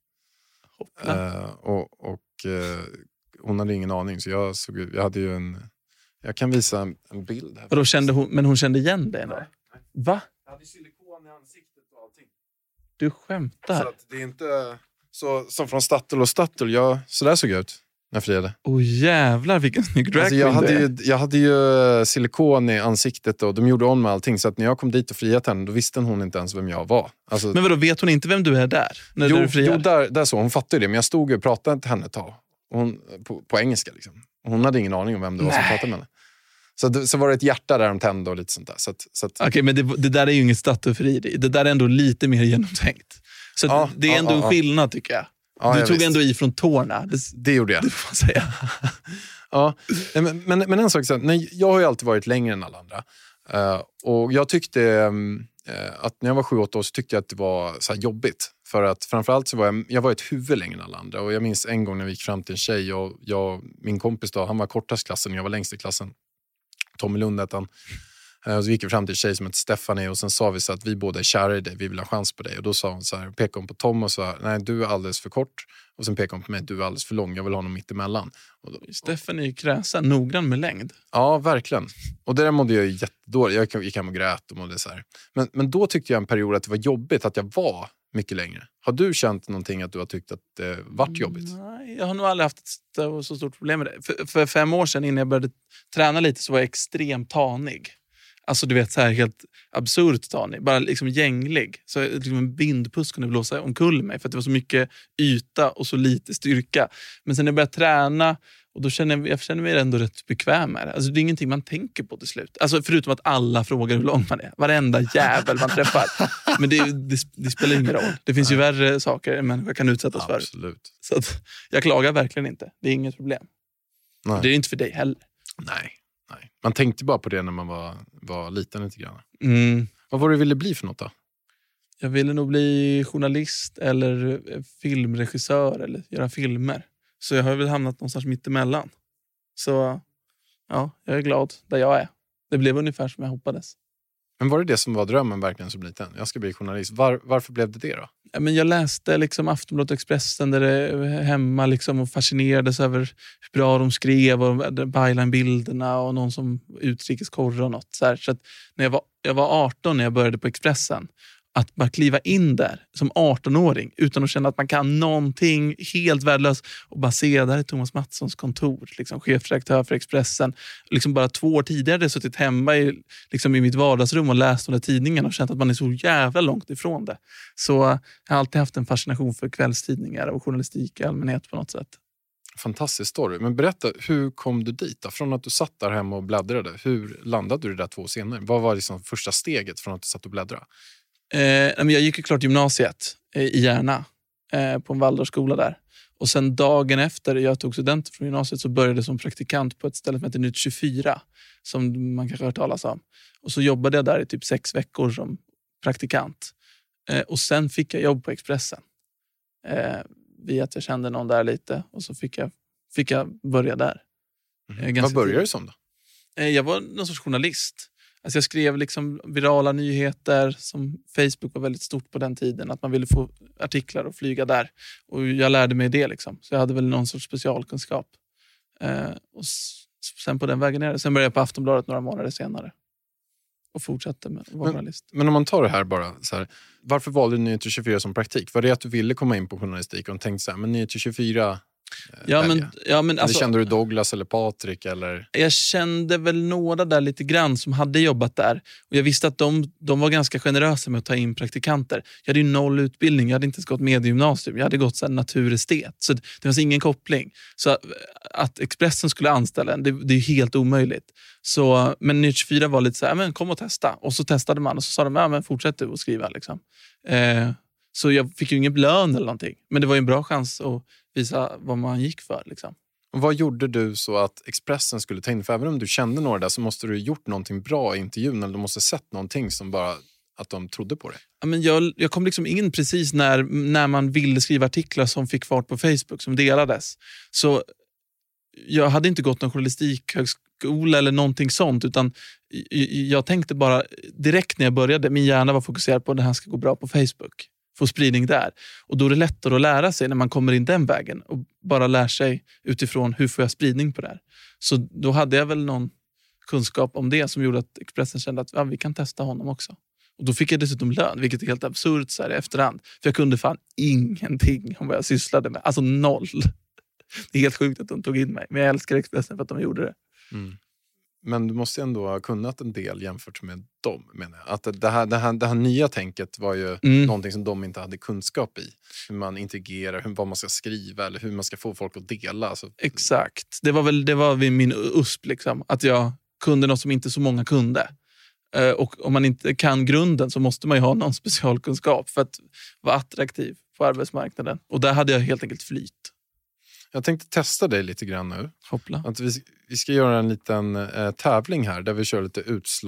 Och hon hade ingen aning, så jag hade ju jag kan visa en bild här. Och då men hon kände igen det ändå? Nej. Va? Jag hade silikon i ansiktet och allting. Du skämtar? Så att det är inte så som från Statoil och Statoil. Så där såg jag ut när jag friade. Jävlar vilken snygg drag queen jag hade ju silikon i ansiktet och de gjorde om med allting. Så att när jag kom dit och friade henne, då visste hon inte ens vem jag var. Alltså, men vadå, vet hon inte vem du är där? När du friar? Jo, där så. Hon fattade ju det. Men jag stod och pratade till henne ett tag. På engelska liksom. Hon hade ingen aning om vem det var som pratade med henne. Så var det ett hjärta där de tände och lite sånt där. Okej, men det där är ju inget statuefrieri. Det där är ändå lite mer genomtänkt. Så det är ändå en skillnad tycker jag. Du tog ändå ifrån tårna. Det gjorde jag. Det får man säga. Ja, men en sak, jag har ju alltid varit längre än alla andra. Och jag tyckte att när jag var 7-8 år så tyckte jag att det var så här jobbigt. För att framförallt så var jag var ett huvud längre än alla andra. Och jag minns en gång när vi gick fram till en tjej och min kompis då, han var kortast klassen och jag var längst i klassen. Tommy Lund hette han. Och så gick vi fram till en tjej som hette Stephanie och sen sa vi så att vi båda är kära i dig, vi vill ha chans på dig. Och då sa hon så här, pekade hon på Tom och sa, nej du är alldeles för kort. Och sen pekade hon på mig, du är alldeles för lång, jag vill ha någon mitt emellan. Stephanie är kräsen, noggrann med längd. Ja, verkligen. Och det där mådde jag jättedåligt. Jag gick hem och grät och mådde så här. Men då tyckte jag en period att det var jobbigt att jag var mycket längre. Har du känt någonting att du har tyckt att det varit jobbigt? Nej, jag har nog aldrig haft ett så stort problem med det. För 5 år sedan innan jag började träna lite så var jag extremt tanig. Alltså du vet så här helt absurt tanig. Bara liksom gänglig. Så liksom en vindpuss kunde blåsa omkull mig. För att det var så mycket yta och så lite styrka. Men sen när jag började träna och då känner mig ändå rätt bekväm med det. Alltså det är ingenting man tänker på till slut. Alltså förutom att alla frågar hur lång man är. Varenda jävel man träffar. Men det spelar ingen roll. Det finns ju värre saker en människa kan utsättas för. Absolut. Så att jag klagar verkligen inte. Det är inget problem. Nej. Det är inte för dig heller. Nej. Man tänkte bara på det när man var liten lite grann. Mm. Vad var det du ville bli för något då? Jag ville nog bli journalist eller filmregissör eller göra filmer. Så jag har väl hamnat någonstans mitt emellan. Så ja, jag är glad där jag är. Det blev ungefär som jag hoppades. Men var det som var drömmen verkligen som liten? Jag ska bli journalist. Varför blev det då? Ja, men jag läste liksom Aftonbladet och Expressen där det hemma liksom, och fascinerades över hur bra de skrev och byline-bilderna och någon som utrikeskorre och något. Så att när jag var 18 när jag började på Expressen, att bara kliva in där som 18-åring utan att känna att man kan någonting helt värdelöst och bara se, där är Thomas Mattssons kontor, liksom chefredaktör för Expressen. Liksom bara 2 år tidigare hade jag suttit hemma i mitt vardagsrum och läst de där tidningarna och känt att man är så jävla långt ifrån det. Så jag har alltid haft en fascination för kvällstidningar och journalistik i allmänhet på något sätt. Fantastisk story. Men berätta, hur kom du dit då? Från att du satt där hemma och bläddrade, hur landade du där 2 år senare? Vad var liksom första steget från att du satt och bläddrade? Jag gick ju klart gymnasiet i Järna på en Waldorfskola där. Och sen dagen efter jag tog studenten från gymnasiet så började jag som praktikant på ett ställe som heter Nytt 24 som man kanske har hört talas om. Och så jobbade jag där i typ 6 veckor som praktikant. Och sen fick jag jobb på Expressen. Via att jag kände någon där lite och så fick jag börja där. Vad började du som då? Jag var någon sorts journalist. Alltså jag skrev liksom virala nyheter som Facebook var väldigt stort på den tiden. Att man ville få artiklar och flyga där. Och jag lärde mig det liksom. Så jag hade väl någon sorts specialkunskap. Och sen på den vägen ner. Sen började jag på Aftonbladet några månader senare. Och fortsatte med att vara journalist. Men om man tar det här bara så här. Varför valde du Nyheter 24 som praktik? Var det att du ville komma in på journalistik och tänkte så här, men Nyheter 24... men alltså, kände du Douglas eller Patrik? Eller? Jag kände väl några där lite grann som hade jobbat där. Och jag visste att de var ganska generösa med att ta in praktikanter. Jag hade ju 0 utbildning. Jag hade inte ens gått mediegymnasium. Jag hade gått så här naturestet. Så det fanns ingen koppling. Så att Expressen skulle anställa en, det är ju helt omöjligt. Så, men Nytt 24 var lite så här, men kom och testa. Och så testade man och så sa de, men fortsätt du att skriva liksom. Så jag fick ju ingen lön eller någonting. Men det var ju en bra chans att visa vad man gick för liksom. Och vad gjorde du så att Expressen skulle ta in? För även om du kände några där så måste du ha gjort någonting bra i intervjun. Eller du måste ha sett någonting som bara att de trodde på det. Ja, men jag kom liksom in precis när man ville skriva artiklar som fick fart på Facebook, som delades. Så jag hade inte gått någon journalistikhögskola eller någonting sånt, utan jag tänkte bara direkt när jag började, min hjärna var fokuserad på att det här ska gå bra på Facebook. Få spridning där. Och då är det lättare att lära sig när man kommer in den vägen och bara lär sig utifrån hur får jag spridning på det här. Så då hade jag väl någon kunskap om det som gjorde att Expressen kände att vi kan testa honom också. Och då fick jag dessutom lön, vilket är helt absurt så här i efterhand. För jag kunde fan ingenting om vad jag sysslade med. Alltså 0. Det är helt sjukt att de tog in mig. Men jag älskar Expressen för att de gjorde det. Mm. Men du måste ändå ha kunnat en del jämfört med dem, menar jag. Att det här nya tänket var ju någonting som de inte hade kunskap i. Hur man integrerar, vad man ska skriva eller hur man ska få folk att dela. Alltså. Exakt. Det var min USP liksom. Att jag kunde något som inte så många kunde. Och om man inte kan grunden så måste man ju ha någon specialkunskap för att vara attraktiv på arbetsmarknaden. Och där hade jag helt enkelt flyt. Jag tänkte testa dig lite grann nu. Hoppla. Att vi ska göra en liten tävling här där vi kör lite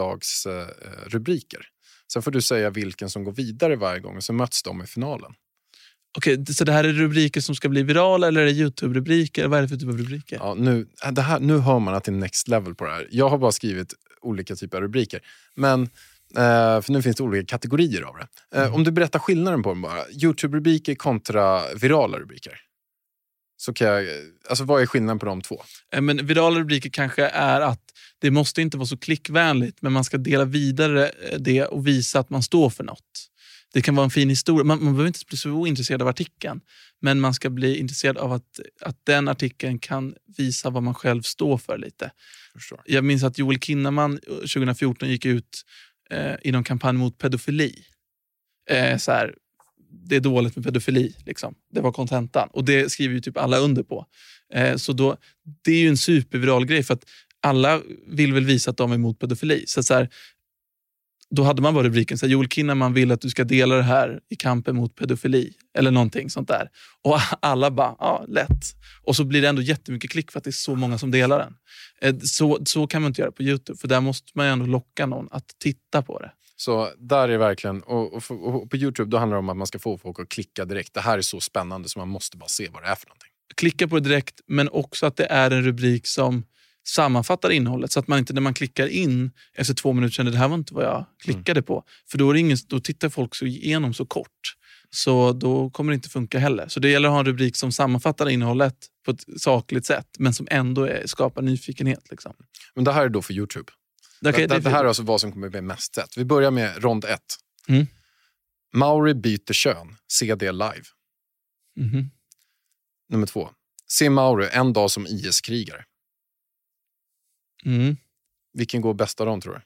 utslagsrubriker. Sen får du säga vilken som går vidare varje gång och så möts de i finalen. Okej, så det här är rubriker som ska bli virala eller är det YouTube-rubriker? Vad är det för typ av rubriker? Ja, nu hör man att det är next level på det här. Jag har bara skrivit olika typer av rubriker. Men, för nu finns det olika kategorier av det. Om du berättar skillnaden på dem bara. YouTube-rubriker kontra virala rubriker. Så kan jag, alltså vad är skillnaden på de två? Men virala rubriker kanske är att det måste inte vara så klickvänligt, men man ska dela vidare det och visa att man står för något. Det kan vara en fin historia. Man behöver inte bli så intresserad av artikeln, men man ska bli intresserad av att den artikeln kan visa vad man själv står för lite. Förstår. Jag minns att Joel Kinnaman 2014 gick ut i någon kampanj mot pedofili. Så här, det är dåligt med pedofili liksom. Det var kontentan. Och det skriver ju typ alla under på. Så då, det är ju en superviral grej för att alla vill väl visa att de är emot pedofili. Så här, då hade man bara rubriken så här, Joel Kinnaman vill att du ska dela det här i kampen mot pedofili. Eller någonting sånt där. Och alla bara, ja, lätt. Och så blir det ändå jättemycket klick för att det är så många som delar den. Så kan man inte göra på YouTube. För där måste man ju ändå locka någon att titta på det. Så där är verkligen, och på YouTube då handlar det om att man ska få folk att klicka direkt. Det här är så spännande så man måste bara se vad det är för någonting. Klicka på det direkt, men också att det är en rubrik som sammanfattar innehållet. Så att man inte när man klickar in efter 2 minuter känner det här var inte vad jag klickade på. För då tittar folk så igenom så kort. Så då kommer det inte funka heller. Så det gäller att ha en rubrik som sammanfattar innehållet på ett sakligt sätt. Men som ändå skapar nyfikenhet. Liksom. Men det här är då för YouTube. Okay, det här är alltså vad som kommer bli mest sett. Vi börjar med rond 1. Mauri byter kön. Se det live. Nummer 2. Se Mauri en dag som IS-krigare. Vilken går bästa rond tror du?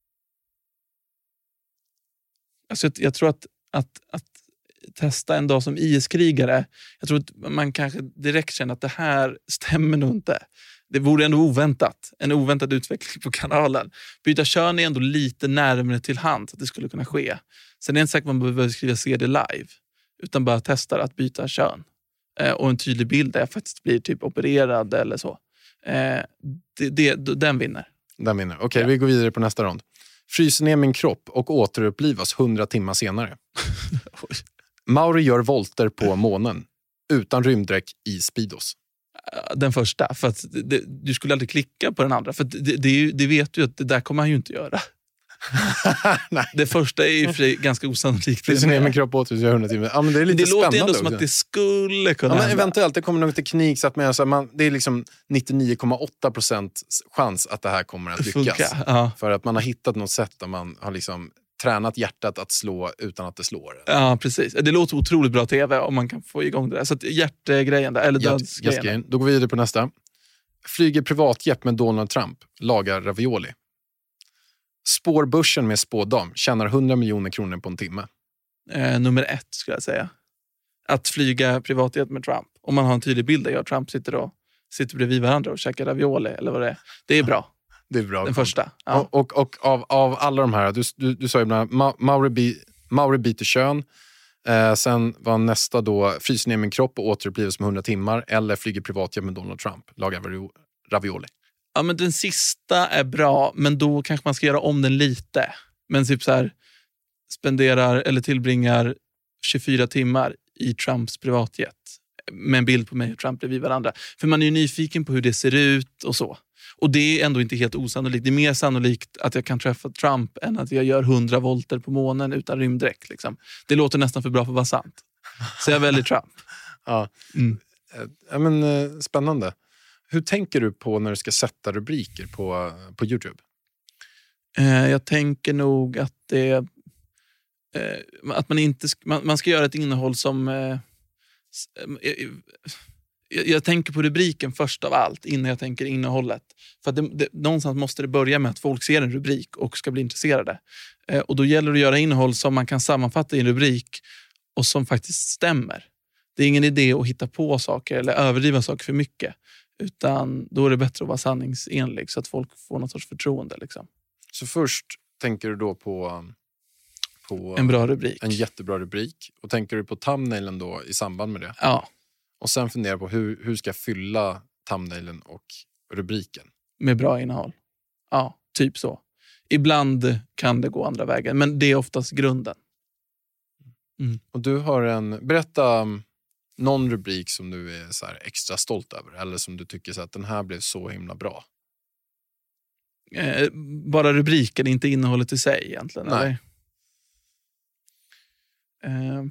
Alltså jag tror att testa en dag som IS-krigare. Jag tror att man kanske direkt känner att det här stämmer nog inte. Det vore ändå oväntat. En oväntad utveckling på kanalen. Byta kön är ändå lite närmare till hand att det skulle kunna ske. Sen är det inte säkert att man behöver skriva se det live. Utan bara testa att byta kön. Och en tydlig bild där jag faktiskt blir typ opererad eller så. Den vinner. Den vinner. Okej, vi går vidare på nästa rond. Fryser ner min kropp och återupplivas 100 timmar senare. Mauri gör volter på månen. Utan rymddräck i speedos. Den första. För att du skulle aldrig klicka på den andra. För det vet du att det där kommer han ju inte göra. Nej. Det första är ju för sig ganska osannolikt. Fryser ner min kropp och 100 timmar. Ja, men det är lite spännande. Det låter ändå som också. att det skulle kunna men eventuellt, det kommer någon teknik så att det är liksom 99,8% chans att det här kommer att lyckas. Ja. För att man har hittat något sätt där man har liksom tränat hjärtat att slå utan att det slår. Ja, precis. Det låter otroligt bra tv om man kan få igång det där. Så att hjärtegrejen där, eller dödsgrejen. Då går vi vidare på nästa. Flyger privatjet med Donald Trump. Lagar ravioli. Spår börsen med spådam. Tjänar 100 miljoner kronor på en timme. Nummer 1 skulle jag säga. Att flyga privatjet med Trump. Om man har en tydlig bild där jag och Trump sitter bredvid varandra och käkar ravioli eller vad det är. Det är bra. Det är bra. Den första. Ja. Och av alla de här, du sa ju ibland Mauri byter kön. Sen var nästa då fryser ner min kropp och återupplivas med 100 timmar. Eller flyger privatjet med Donald Trump. Lagar ravioli. Ja, men den sista är bra, men då kanske man ska göra om den lite. Men typ så här, spenderar eller tillbringar 24 timmar i Trumps privatjet. med en bild på mig och Trump bredvid varandra. För man är ju nyfiken på hur det ser ut och så. Och det är ändå inte helt osannolikt. Det är mer sannolikt att jag kan träffa Trump än att jag gör 100 volter på månen utan rymddräkt. Liksom. Det låter nästan för bra för att vara sant. Så jag väljer Trump. Ja. Ja, men, spännande. Hur tänker du på när du ska sätta rubriker på YouTube? Jag tänker nog att det... att man inte... Man ska göra ett innehåll som... Jag tänker på rubriken först av allt innan jag tänker innehållet. För att någonstans måste det börja med att folk ser en rubrik och ska bli intresserade. Och då gäller det att göra innehåll som man kan sammanfatta i en rubrik och som faktiskt stämmer. Det är ingen idé att hitta på saker eller överdriva saker för mycket. Utan då är det bättre att vara sanningsenlig så att folk får någon sorts förtroende. Liksom. Så först tänker du då på en bra rubrik. En jättebra rubrik. Och tänker du på thumbnailen då i samband med det? Ja. Och sen funderar på hur ska jag fylla thumbnailen och rubriken? Med bra innehåll. Ja, typ så. Ibland kan det gå andra vägen, men det är oftast grunden. Och du har berätta någon rubrik som du är så här extra stolt över. Eller som du tycker så att den här blev så himla bra. Bara rubriken, inte innehållet i sig egentligen. Nej. Eller?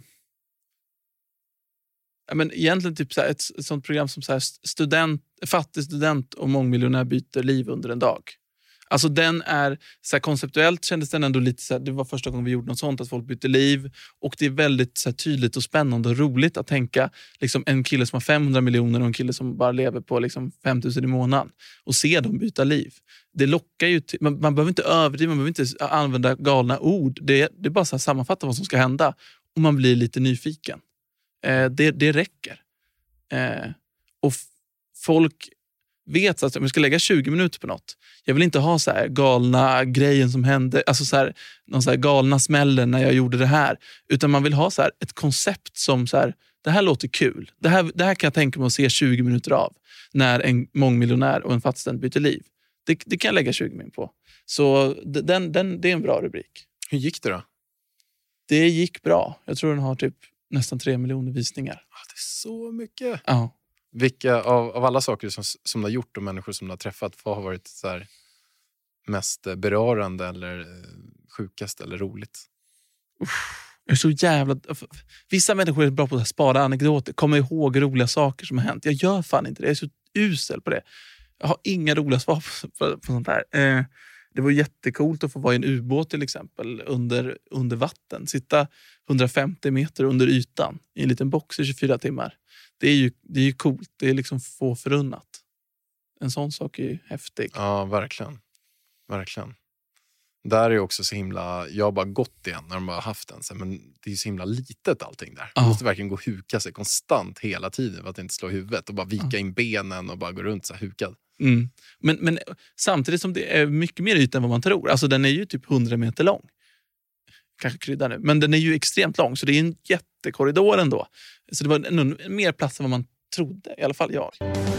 Men egentligen typ så här, ett sånt program som så här fattig student och mångmiljonär byter liv under en dag. Alltså den är så här, konceptuellt kändes den ändå lite så här, det var första gången vi gjorde något sånt att folk byter liv och det är väldigt så här, tydligt och spännande och roligt att tänka liksom en kille som har 500 miljoner och en kille som bara lever på liksom 5 000 i månaden och se dem byta liv. Det lockar ju man behöver inte överdriva, man behöver inte använda galna ord. Det är bara så här, sammanfatta vad som ska hända och man blir lite nyfiken. Det räcker. Och folk vet att om jag ska lägga 20 minuter på något. Jag vill inte ha så här galna grejen som hände. Alltså så här, någon så här galna smällen när jag gjorde det här. Utan man vill ha så här ett koncept som så här, det här låter kul. Det här kan jag tänka mig att se 20 minuter av. När en mångmiljonär och en fattigstudent byter liv. Det kan jag lägga 20 minuter på. Så det är en bra rubrik. Hur gick det då? Det gick bra. Jag tror den har typ nästan 3 miljoner visningar. Det är så mycket. Ja. Vilka av alla saker som du har gjort och människor som du har träffat, vad har varit så här mest berörande eller sjukast eller roligt? Jag är så jävla... Vissa människor är bra på att spara anekdoter. Komma ihåg roliga saker som har hänt. Jag gör fan inte det. Jag är så usel på det. Jag har inga roliga svar på sånt här. Det var jättekult att få vara i en ubåt till exempel under vatten. Sitta 150 meter under ytan i en liten box i 24 timmar. Det är ju coolt. Det är liksom få förunnat. En sån sak är ju häftig. Ja, verkligen. Verkligen. Där är också så himla... Jag har bara gått igen när de har haft den. Men det är ju så himla litet allting där. Man måste verkligen gå och huka sig konstant hela tiden för att inte slå huvudet. Och bara vika in benen och bara gå runt så här hukad. Mm. Men samtidigt som det är mycket mer yta än vad man tror. Alltså den är ju typ 100 meter lång. Kanske krydda nu. Men den är ju extremt lång. Så det är en jättekorridor ändå. Så det var en mer plats än vad man trodde. I alla fall jag.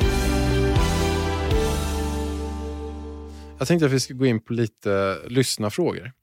Jag tänkte att vi ska gå in på lite lyssnarfrågor.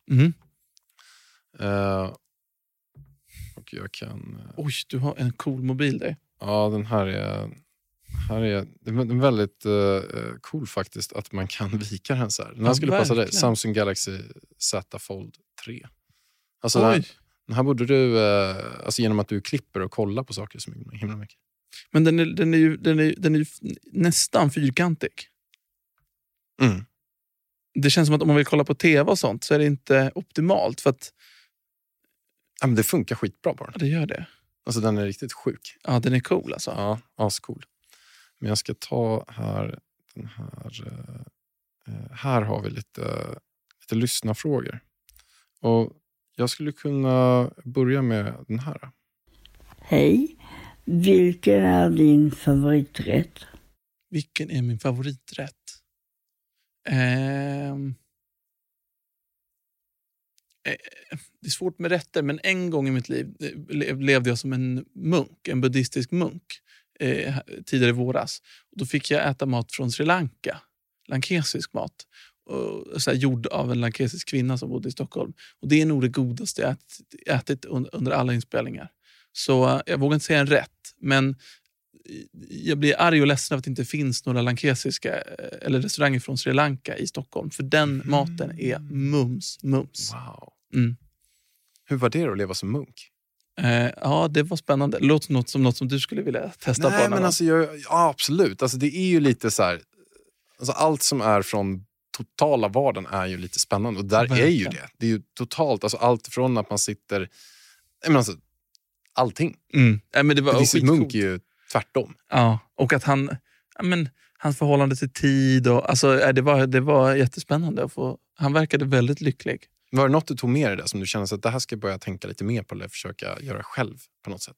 Och jag kan... Oj, du har en cool mobil där. Ja, den här är väldigt cool faktiskt att man kan vika den så här. Den här skulle passa dig. Samsung Galaxy Z Fold 3. Alltså den här borde du, alltså genom att du klipper och kollar på saker som är himla mycket. Men den är ju nästan fyrkantig. Mm. Det känns som att om man vill kolla på tv och sånt så är det inte optimalt för att... Ja, men det funkar skitbra bara. Ja, det gör det. Alltså den är riktigt sjuk. Ja, den är cool alltså. Ja, ascool. Men jag ska ta här den här. Här har vi lite lyssnarfrågor. Och jag skulle kunna börja med den här. Hej, vilken är din favoriträtt? Vilken är min favoriträtt? Det är svårt med rätter, men en gång i mitt liv levde jag som en munk, en buddhistisk munk, tidigare i våras. Och då fick jag äta mat från Sri Lanka, lankesisk mat, och så här, gjord av en lankesisk kvinna som bodde i Stockholm. Och det är nog det godaste jag ätit under alla inspelningar. Så jag vågar inte säga en rätt, men jag blir arg och ledsen av att det inte finns några lankesiska eller restauranger från Sri Lanka i Stockholm. För den maten är mums. Wow. Mm. Hur var det att leva som munk? Ja, det var spännande. Låter något som du skulle vilja testa på. Nej, men alltså, ja, absolut. Alltså, det är ju lite så här... Alltså, allt som är från totala vardagen är ju lite spännande. Och där verkligen. är ju det. Det är ju totalt. Alltså, allt från att man sitter... Men alltså, allting. Men det var Visit skitcoolt. Munk är ju tvärtom. Ja, och att hans förhållande till tid och alltså det var jättespännande att få. Han verkade väldigt lycklig. Var det något du tog med dig där som du kände att det här ska jag börja tänka lite mer på eller försöka göra själv på något sätt?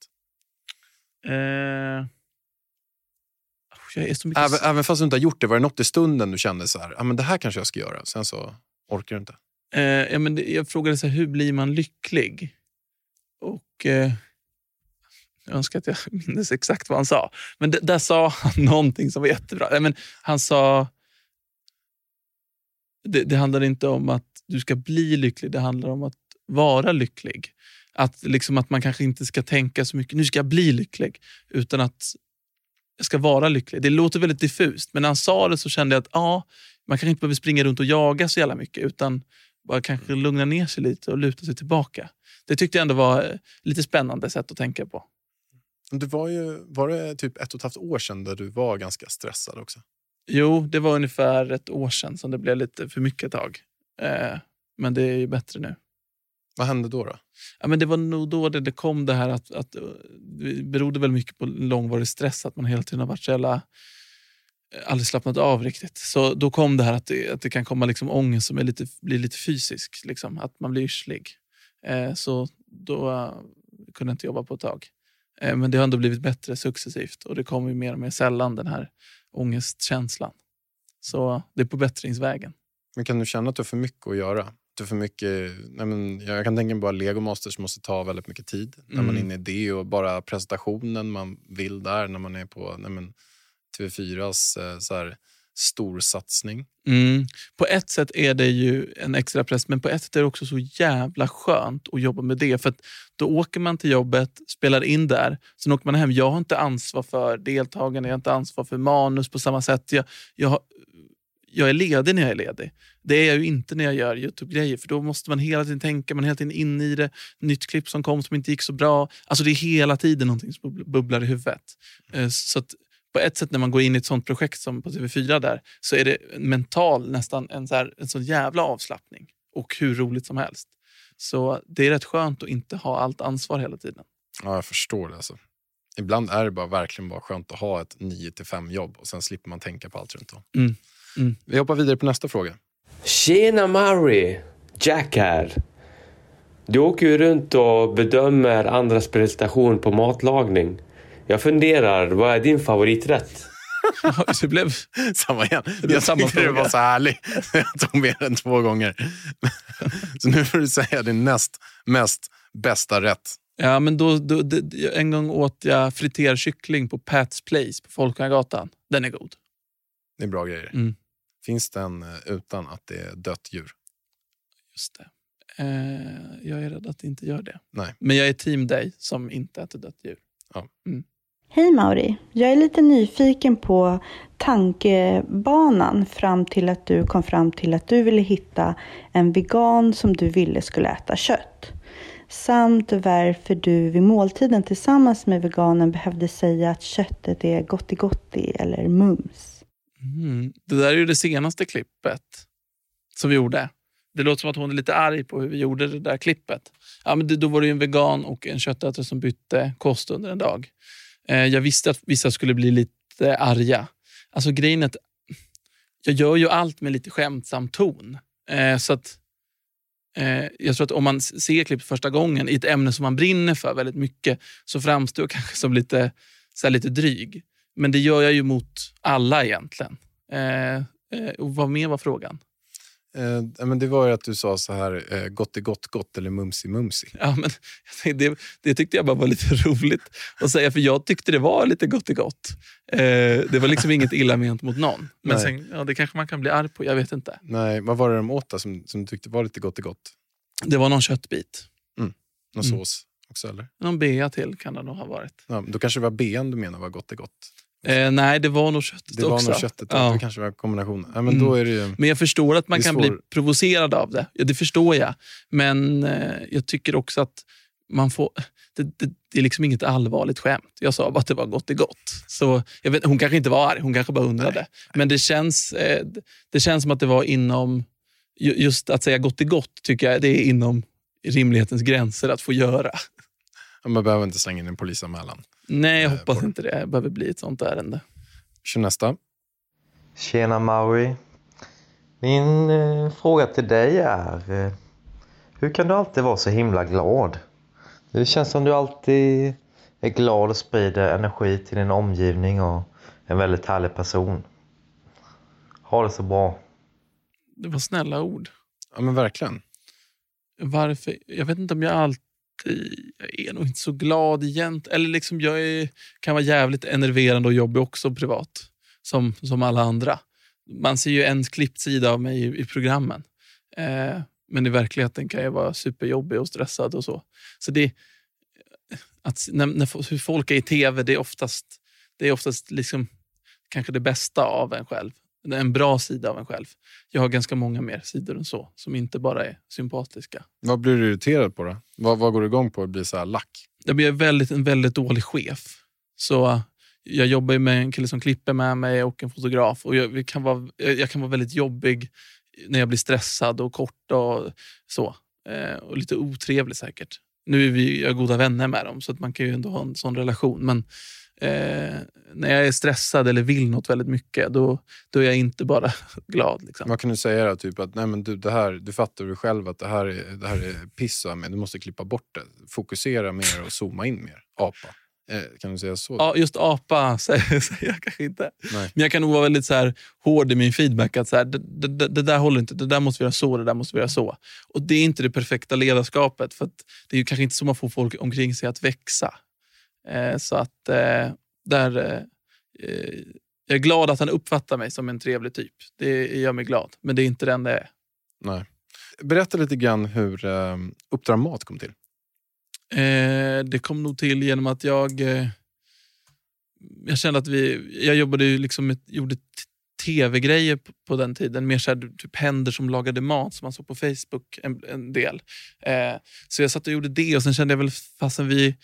Jag är så mycket... Även fast du inte har gjort det, var det något i stunden du kände så här, men det här kanske jag ska göra, sen så orkar du inte? Jag frågade så här, hur blir man lycklig? Och jag önskar att jag minns exakt vad han sa. Men där sa han någonting som var jättebra. Men han sa, det handlar inte om att du ska bli lycklig, det handlar om att vara lycklig. Att man kanske inte ska tänka så mycket, nu ska jag bli lycklig, utan att jag ska vara lycklig. Det låter väldigt diffust, men när han sa det så kände jag att man kanske inte behöver springa runt och jaga så jävla mycket, utan bara kanske lugna ner sig lite och luta sig tillbaka. Det tyckte jag ändå var lite spännande sätt att tänka på. Du var det typ 1,5 år sedan där du var ganska stressad också? Jo, det var ungefär 1 år sedan som det blev lite för mycket ett tag. Men det är ju bättre nu. Vad hände då? Ja, men det var nog då det kom det här att det berodde väl mycket på långvarig stress, att man hela tiden har varit så jävla aldrig slappnat av riktigt. Så då kom det här att det kan komma liksom ångest som blir lite fysisk, liksom, att man blir yrslig. Så då kunde jag inte jobba på ett tag. Men det har ändå blivit bättre successivt och det kommer ju mer och mer sällan, den här ångestkänslan. Så det är på bättringsvägen. Men kan du känna att du har för mycket att göra? Du har för mycket, jag kan tänka mig bara Lego Masters måste ta väldigt mycket tid. När man är inne i det och bara presentationen man vill där när man är på TV4s så här stor satsning. På ett sätt är det ju en extra press, men på ett sätt är det också så jävla skönt att jobba med det, för att då åker man till jobbet, spelar in där, sen åker man hem. Jag har inte ansvar för deltagarna, jag har inte ansvar för manus på samma sätt. Jag är ledig när jag är ledig. Det är jag ju inte när jag gör YouTube-grejer, för då måste man hela tiden tänka, man är hela tiden in i det. Nytt klipp som kom som inte gick så bra. Alltså det är hela tiden någonting som bubblar i huvudet. Så att på ett sätt när man går in i ett sånt projekt som på TV4 där, så är det mental nästan en sån jävla avslappning. Och hur roligt som helst. Så det är rätt skönt att inte ha allt ansvar hela tiden. Ja, jag förstår det alltså. Ibland är det verkligen bara skönt att ha ett 9-5 jobb och sen slipper man tänka på allt runt om. Vi hoppar vidare på nästa fråga. Tjena Mary, Jack här. Du åker ju runt och bedömer andras prestation på matlagning. Jag funderar, vad är din favoriträtt? Det blev samma igen. Jag tyckte det var så härligt. Jag tog med den 2 gånger. Så nu får du säga din mest bästa rätt. Ja, men då en gång åt jag friterkyckling på Pat's Place på Folkungagatan. Den är god. Det är bra grejer. Finns den utan att det är dött djur? Just det. Jag är rädd att det inte gör det. Nej. Men jag är team dig som inte äter dött djur. Ja. Hej Mauri, jag är lite nyfiken på tankebanan fram till att du kom fram till att du ville hitta en vegan som du ville skulle äta kött. Samt varför du vid måltiden tillsammans med veganen behövde säga att köttet är gotti eller mums. Det där är ju det senaste klippet som vi gjorde. Det låter som att hon är lite arg på hur vi gjorde det där klippet. Ja, men då var det ju en vegan och en köttätare som bytte kost under en dag. Jag visste att vissa skulle bli lite arga. Alltså grejen är att jag gör ju allt med lite skämtsam ton. Så att jag tror att om man ser klippet första gången i ett ämne som man brinner för väldigt mycket, så framstår jag kanske som lite dryg. Men det gör jag ju mot alla egentligen. Och vad mer var frågan? Men det var ju att du sa så här gott eller mumsi. Ja, men det tyckte jag bara var lite roligt att säga, för jag tyckte det var lite gott. Det var liksom inget illa ment mot någon. Men sen, det kanske man kan bli arg på, jag vet inte. Nej, vad var det de åt som du tyckte var lite gott? Det var någon köttbit. Någon sås. också, eller? Någon bea till kan det nog ha varit. Ja, då kanske det var bean du menar var gott är gott. Nej, det var nog köttet också. Det var nog köttet, ja. Det kanske var kombinationen. Ja, men då är det ju... Men jag förstår att man kan bli provocerad av det. Ja, det förstår jag. Men jag tycker också att man får... Det är liksom inget allvarligt skämt. Jag sa bara att det var gott är gott. Så jag vet, hon kanske inte var arg, hon kanske bara undrade. Nej. Men det känns som att det var inom... Just att säga gott är gott tycker jag det är inom rimlighetens gränser att få göra. Man behöver inte slänga in en polisanmälan. Nej, jag hoppas inte det. Det behöver bli ett sånt ärende. Kör nästa. Tjena Mauri. Min fråga till dig är... hur kan du alltid vara så himla glad? Det känns som du alltid är glad och sprider energi till din omgivning och en väldigt härlig person. Ha det så bra. Det var snälla ord. Ja, men verkligen. Varför? Jag vet inte om jag alltid... Jag är nog inte så glad egentligen. Eller liksom kan vara jävligt enerverande och jobbig också privat. Som alla andra. Man ser ju en klippsida av mig i programmen. Men i verkligheten kan jag vara superjobbig och stressad och så. Så det... Hur folk är i tv, det är oftast liksom kanske det bästa av en själv. En bra sida av en själv. Jag har ganska många mer sidor än så. Som inte bara är sympatiska. Vad blir du irriterad på då? Vad går du igång på att bli så här lack? Jag blir en väldigt dålig chef. Så jag jobbar ju med en kille som klipper med mig och en fotograf. Och jag kan vara väldigt jobbig när jag blir stressad och kort och så. Och lite otrevlig säkert. Nu är jag goda vänner med dem så att man kan ju ändå ha en sån relation. Men när jag är stressad eller vill något väldigt mycket då är jag inte bara glad. Liksom. Vad kan du säga då? Typ att nej, men du fattar du själv att det här är pissa med. Du måste klippa bort det. Fokusera mer och zooma in mer. Apa. Kan du säga så? Ja, just apa säger jag kanske inte. Nej. Men jag kan nog vara väldigt så här hård i min feedback. Att så här, det där håller inte. Det där måste vi göra så. Det där måste vi göra så. Och det är inte det perfekta ledarskapet. För att det är ju kanske inte så man får folk omkring sig att växa. Så att jag är glad att han uppfattar mig som en trevlig typ. Det gör mig glad. Men det är inte den det är. Nej. Berätta lite grann hur Uppdrag Mat kom till. Det kom nog till genom att jag kände att jag jobbade ju liksom gjorde tv-grejer på den tiden. Mer så här, typ händer som lagade mat som man såg på Facebook en del. Så jag satt och gjorde det och sen kände jag väl fastän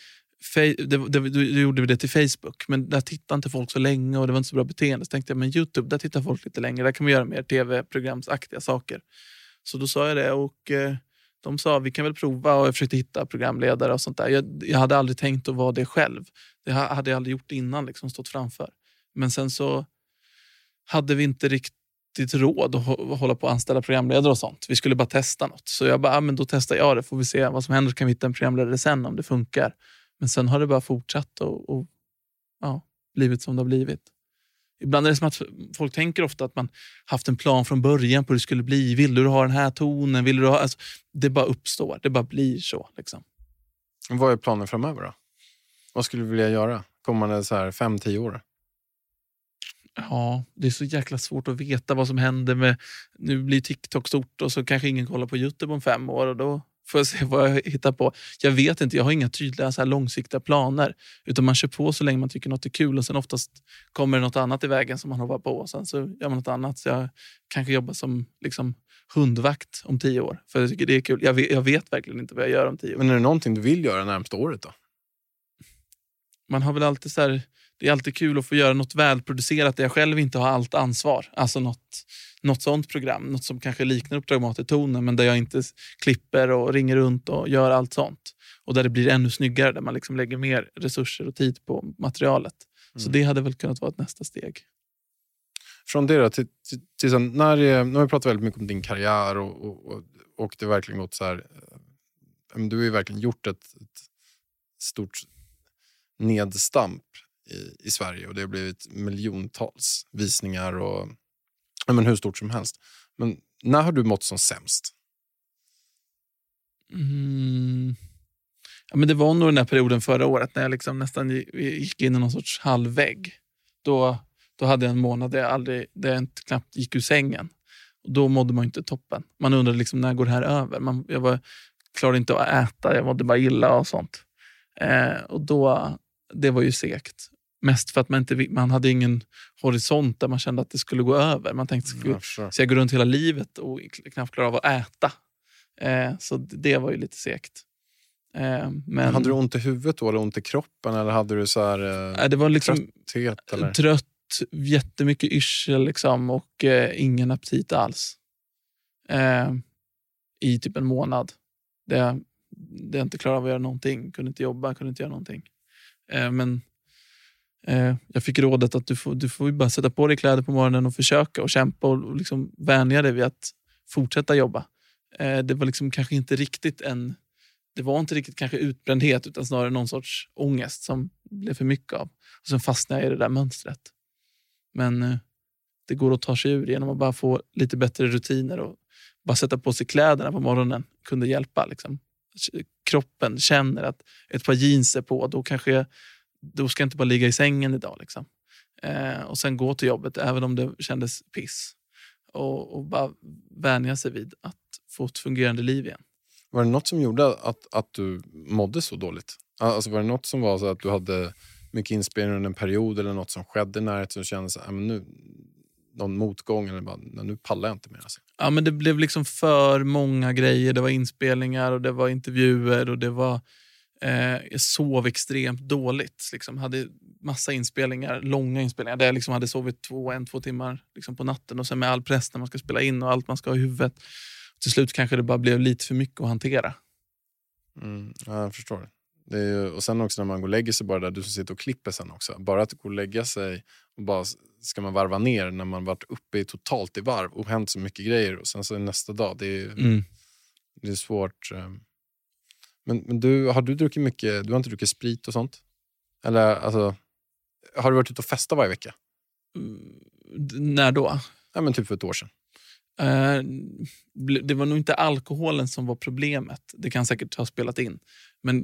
då gjorde vi det till Facebook. Men där tittade inte folk så länge och det var inte så bra beteende. Så tänkte jag, men YouTube, där tittar folk lite längre. Där kan vi göra mer tv-programsaktiga saker. Så då sa jag det och de sa, vi kan väl prova och jag försökte hitta programledare och sånt där. Jag hade aldrig tänkt att vara det själv. Det hade jag aldrig gjort innan, liksom stått framför. Men sen så hade vi inte riktigt råd att hålla på att anställa programledare och sånt. Vi skulle bara testa något. Så jag bara, men då testar jag det. Får vi se vad som händer, så kan vi hitta en programledare sen om det funkar. Men sen har det bara fortsatt och blivit som det har blivit. Ibland är det som att folk tänker ofta att man haft en plan från början på hur det skulle bli. Vill du ha den här tonen? Vill du ha... Alltså, det bara uppstår. Det bara blir så. Liksom. Vad är planen framöver då? Vad skulle du vilja göra? Kommande så här 5-10 år? Ja, det är så jäkla svårt att veta vad som händer med... Nu blir TikTok stort och så kanske ingen kollar på YouTube om 5 år och då får jag se vad jag hittar på. Jag vet inte, jag har inga tydliga så här långsiktiga planer. Utan man kör på så länge man tycker något är kul och sen oftast kommer det något annat i vägen som man hoppar på. Och sen så gör man något annat. Så jag kanske jobbar som liksom hundvakt om 10 år. För jag tycker det är kul. Jag vet verkligen inte vad jag gör om 10 år. Men är det någonting du vill göra närmaste året då? Man har väl alltid så här... Det är alltid kul att få göra något välproducerat där jag själv inte har allt ansvar. Alltså något sånt program. Något som kanske liknar Uppdrag Mat i tonen men där jag inte klipper och ringer runt och gör allt sånt. Och där det blir ännu snyggare. Där man liksom lägger mer resurser och tid på materialet. Så det hade väl kunnat vara ett nästa steg. Från det då till sen, nu har vi pratat väldigt mycket om din karriär och det verkligen gått så här. Du har ju verkligen gjort ett stort nedstamp i Sverige och det har blivit miljontals visningar och hur stort som helst. Men när har du mått som sämst? Ja, men det var nog den här perioden förra året när jag liksom nästan gick in i någon sorts halvvägg. Då hade jag en månad där jag inte knappt gick ur sängen. Och då mådde man inte toppen. Man undrade liksom när går det här över? Jag klarade inte att äta, jag mådde bara illa och sånt. Och då, det var ju segt. Mest för att man hade ingen horisont där man kände att det skulle gå över. Man tänkte, så jag går runt hela livet och knappt klarar av att äta. Så det var ju lite segt. Men hade du ont i huvudet då, eller ont i kroppen, eller hade du så här det var liksom trötthet, eller? Trött, jättemycket yrsel liksom, och ingen aptit alls. I typ en månad. Det inte klarade av att göra någonting. Kunde inte jobba, kunde inte göra någonting. Men jag fick rådet att du får ju bara sätta på dig kläder på morgonen och försöka och kämpa och liksom vänja dig vid att fortsätta jobba. Det var liksom kanske inte riktigt det var inte riktigt kanske utbrändhet, utan snarare någon sorts ångest som blev för mycket av. Och sen fastnade jag i det där mönstret. Men det går att ta sig ur genom att bara få lite bättre rutiner och bara sätta på sig kläderna på morgonen kunde hjälpa. Liksom. Kroppen känner att ett par jeans är på, då ska jag inte bara ligga i sängen idag. Liksom. Och sen gå till jobbet, även om det kändes piss. Och bara vänja sig vid att få ett fungerande liv igen. Var det något som gjorde att du mådde så dåligt? Alltså var det något som var så att du hade mycket inspelning under en period, eller något som skedde när du kände så här, men nu, någon motgång, eller bara, nu pallar jag inte mer? Alltså. Ja, men det blev liksom för många grejer. Det var inspelningar och det var intervjuer och det var jag sov extremt dåligt. Liksom. Hade massa inspelningar, långa inspelningar där jag liksom hade sovit 2 timmar liksom på natten, och sen med all press när man ska spela in och allt man ska ha i huvudet. Till slut kanske det bara blev lite för mycket att hantera. Ja, jag förstår. Det är ju, och sen också när man går och lägger sig, bara där du som sitter och klipper sen också. Bara att gå och lägga sig och bara ska man varva ner när man varit uppe totalt i varv och hänt så mycket grejer, och sen så nästa dag. Det är svårt. Men har du druckit mycket? Du har inte druckit sprit och sånt? Eller alltså, har du varit ute och festat varje vecka? När då? Ja, men typ för ett år sedan. Det var nog inte alkoholen som var problemet. Det kan säkert ha spelat in. Men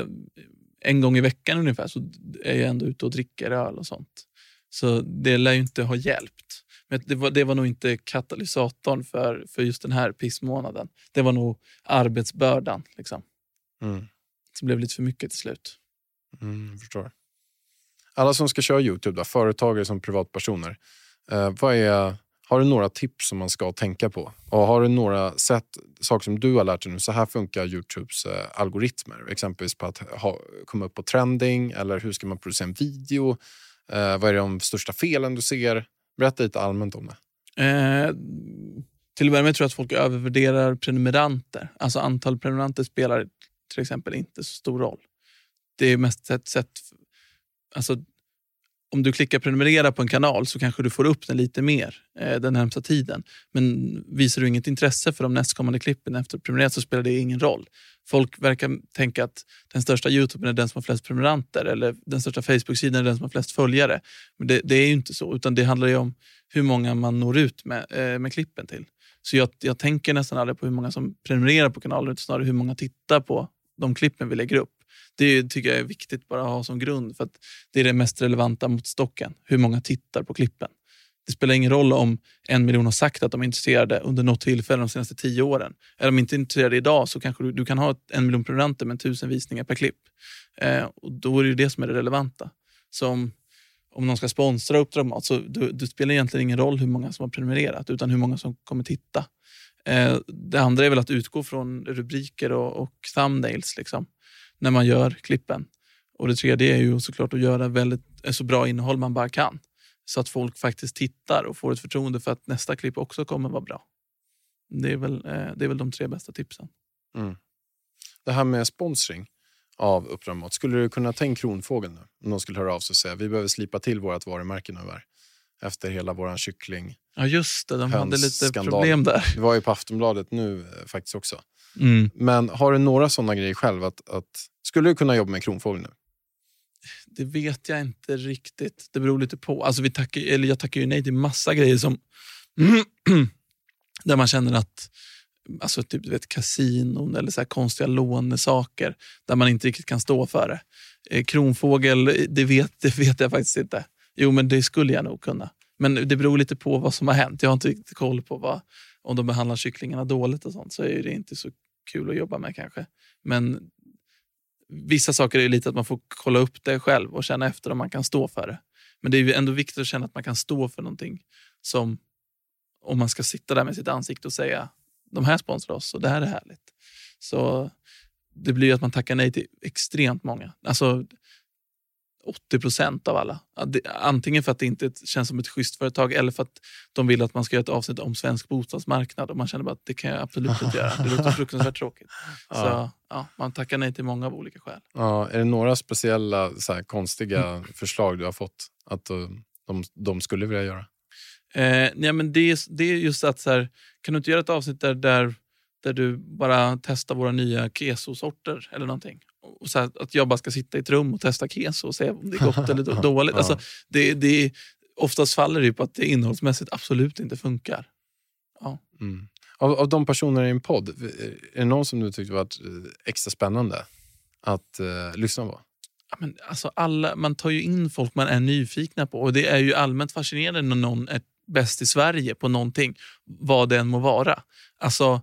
en gång i veckan ungefär så är jag ändå ute och dricker öl och sånt. Så det lär ju inte ha hjälpt. Men det var nog inte katalysatorn för just den här pissmånaden. Det var nog arbetsbördan liksom. Som blev lite för mycket till slut. Förstår. Alla som ska köra YouTube då, företagare som privatpersoner, har du några tips som man ska tänka på? Och har du några saker som du har lärt dig nu? Så här funkar YouTubes algoritmer. Exempelvis på att komma upp på trending. Eller hur ska man producera en video? Vad är de största felen du ser? Berätta lite allmänt om det. Till att börja med tror jag att folk övervärderar prenumeranter. Alltså antal prenumeranter spelar till exempel inte så stor roll. Det är mest ett sätt. Alltså, om du klickar prenumerera på en kanal så kanske du får upp den lite mer den närmsta tiden. Men visar du inget intresse för de nästkommande klippen efter prenumererat, så spelar det ingen roll. Folk verkar tänka att den största YouTuben är den som har flest prenumeranter, eller den största Facebook-sidan är den som har flest följare. Men det är ju inte så, utan det handlar ju om hur många man når ut med klippen till. Så jag tänker nästan aldrig på hur många som prenumererar på kanalen, utan snarare hur många tittar på de klippen vi lägger upp. Det tycker jag är viktigt bara att ha som grund, för att det är det mest relevanta mot stocken. Hur många tittar på klippen. Det spelar ingen roll om 1 miljon har sagt att de är intresserade under något tillfälle de senaste 10 åren. Är de inte intresserade idag, så kanske du kan ha 1 miljon prenumeranter med 1000 visningar per klipp. Och då är det ju det som är det relevanta. Så om någon ska sponsra Uppdrag Mat, så det spelar egentligen ingen roll hur många som har prenumererat, utan hur många som kommer titta. Det andra är väl att utgå från rubriker och thumbnails liksom, när man gör klippen. Och det tredje är ju såklart att göra så bra innehåll man bara kan. Så att folk faktiskt tittar och får ett förtroende för att nästa klipp också kommer vara bra. Det är väl de 3 bästa tipsen. Det här med sponsring av Uppdrag Mat. Skulle du kunna ta in Kronfågeln nu? Om någon skulle höra av sig och säga, vi behöver slipa till vårt varumärke nu här. Efter hela våran kyckling. Ja just det, de hade lite problem där. Det var ju på Aftonbladet nu faktiskt också. Men har du några sådana grejer själv? Att skulle du kunna jobba med Kronfågeln nu? Det vet jag inte riktigt. Det beror lite på. Alltså jag tackar ju nej till massa grejer som där man känner att, alltså typ kasinon eller så här konstiga lånesaker där man inte riktigt kan stå för det. Kronfågel, det vet jag faktiskt inte. Jo, men det skulle jag nog kunna. Men det beror lite på vad som har hänt. Jag har inte riktigt koll på om de behandlar kycklingarna dåligt och sånt, så är det inte så kul att jobba med kanske. Men vissa saker är lite att man får kolla upp det själv och känna efter om man kan stå för det. Men det är ju ändå viktigt att känna att man kan stå för någonting som, om man ska sitta där med sitt ansikte och säga de här sponsrar oss och det här är härligt. Så det blir ju att man tackar nej till extremt många. Alltså 80% av alla. Antingen för att det inte känns som ett schysst företag eller för att de vill att man ska göra ett avsnitt om svensk bostadsmarknad och man känner bara att det kan jag absolut inte göra. Det låter fruktansvärt tråkigt. Så man tackar nej till många av olika skäl. Ja, är det några speciella så här, konstiga förslag du har fått att de skulle vilja göra? Nej, men det är just att så här, kan du inte göra ett avsnitt där du bara testar våra nya keso-sorter eller någonting? Och så här, att jag bara ska sitta i ett rum och testa keso och se om det är gott eller dåligt. Alltså, det oftast faller det ju på att det innehållsmässigt absolut inte funkar. Ja. Mm. Av de personer i en podd, är det någon som du tyckte var extra spännande att lyssna på? Ja, men alltså man tar ju in folk man är nyfikna på och det är ju allmänt fascinerande när någon är bäst i Sverige på någonting, vad det än må vara. Alltså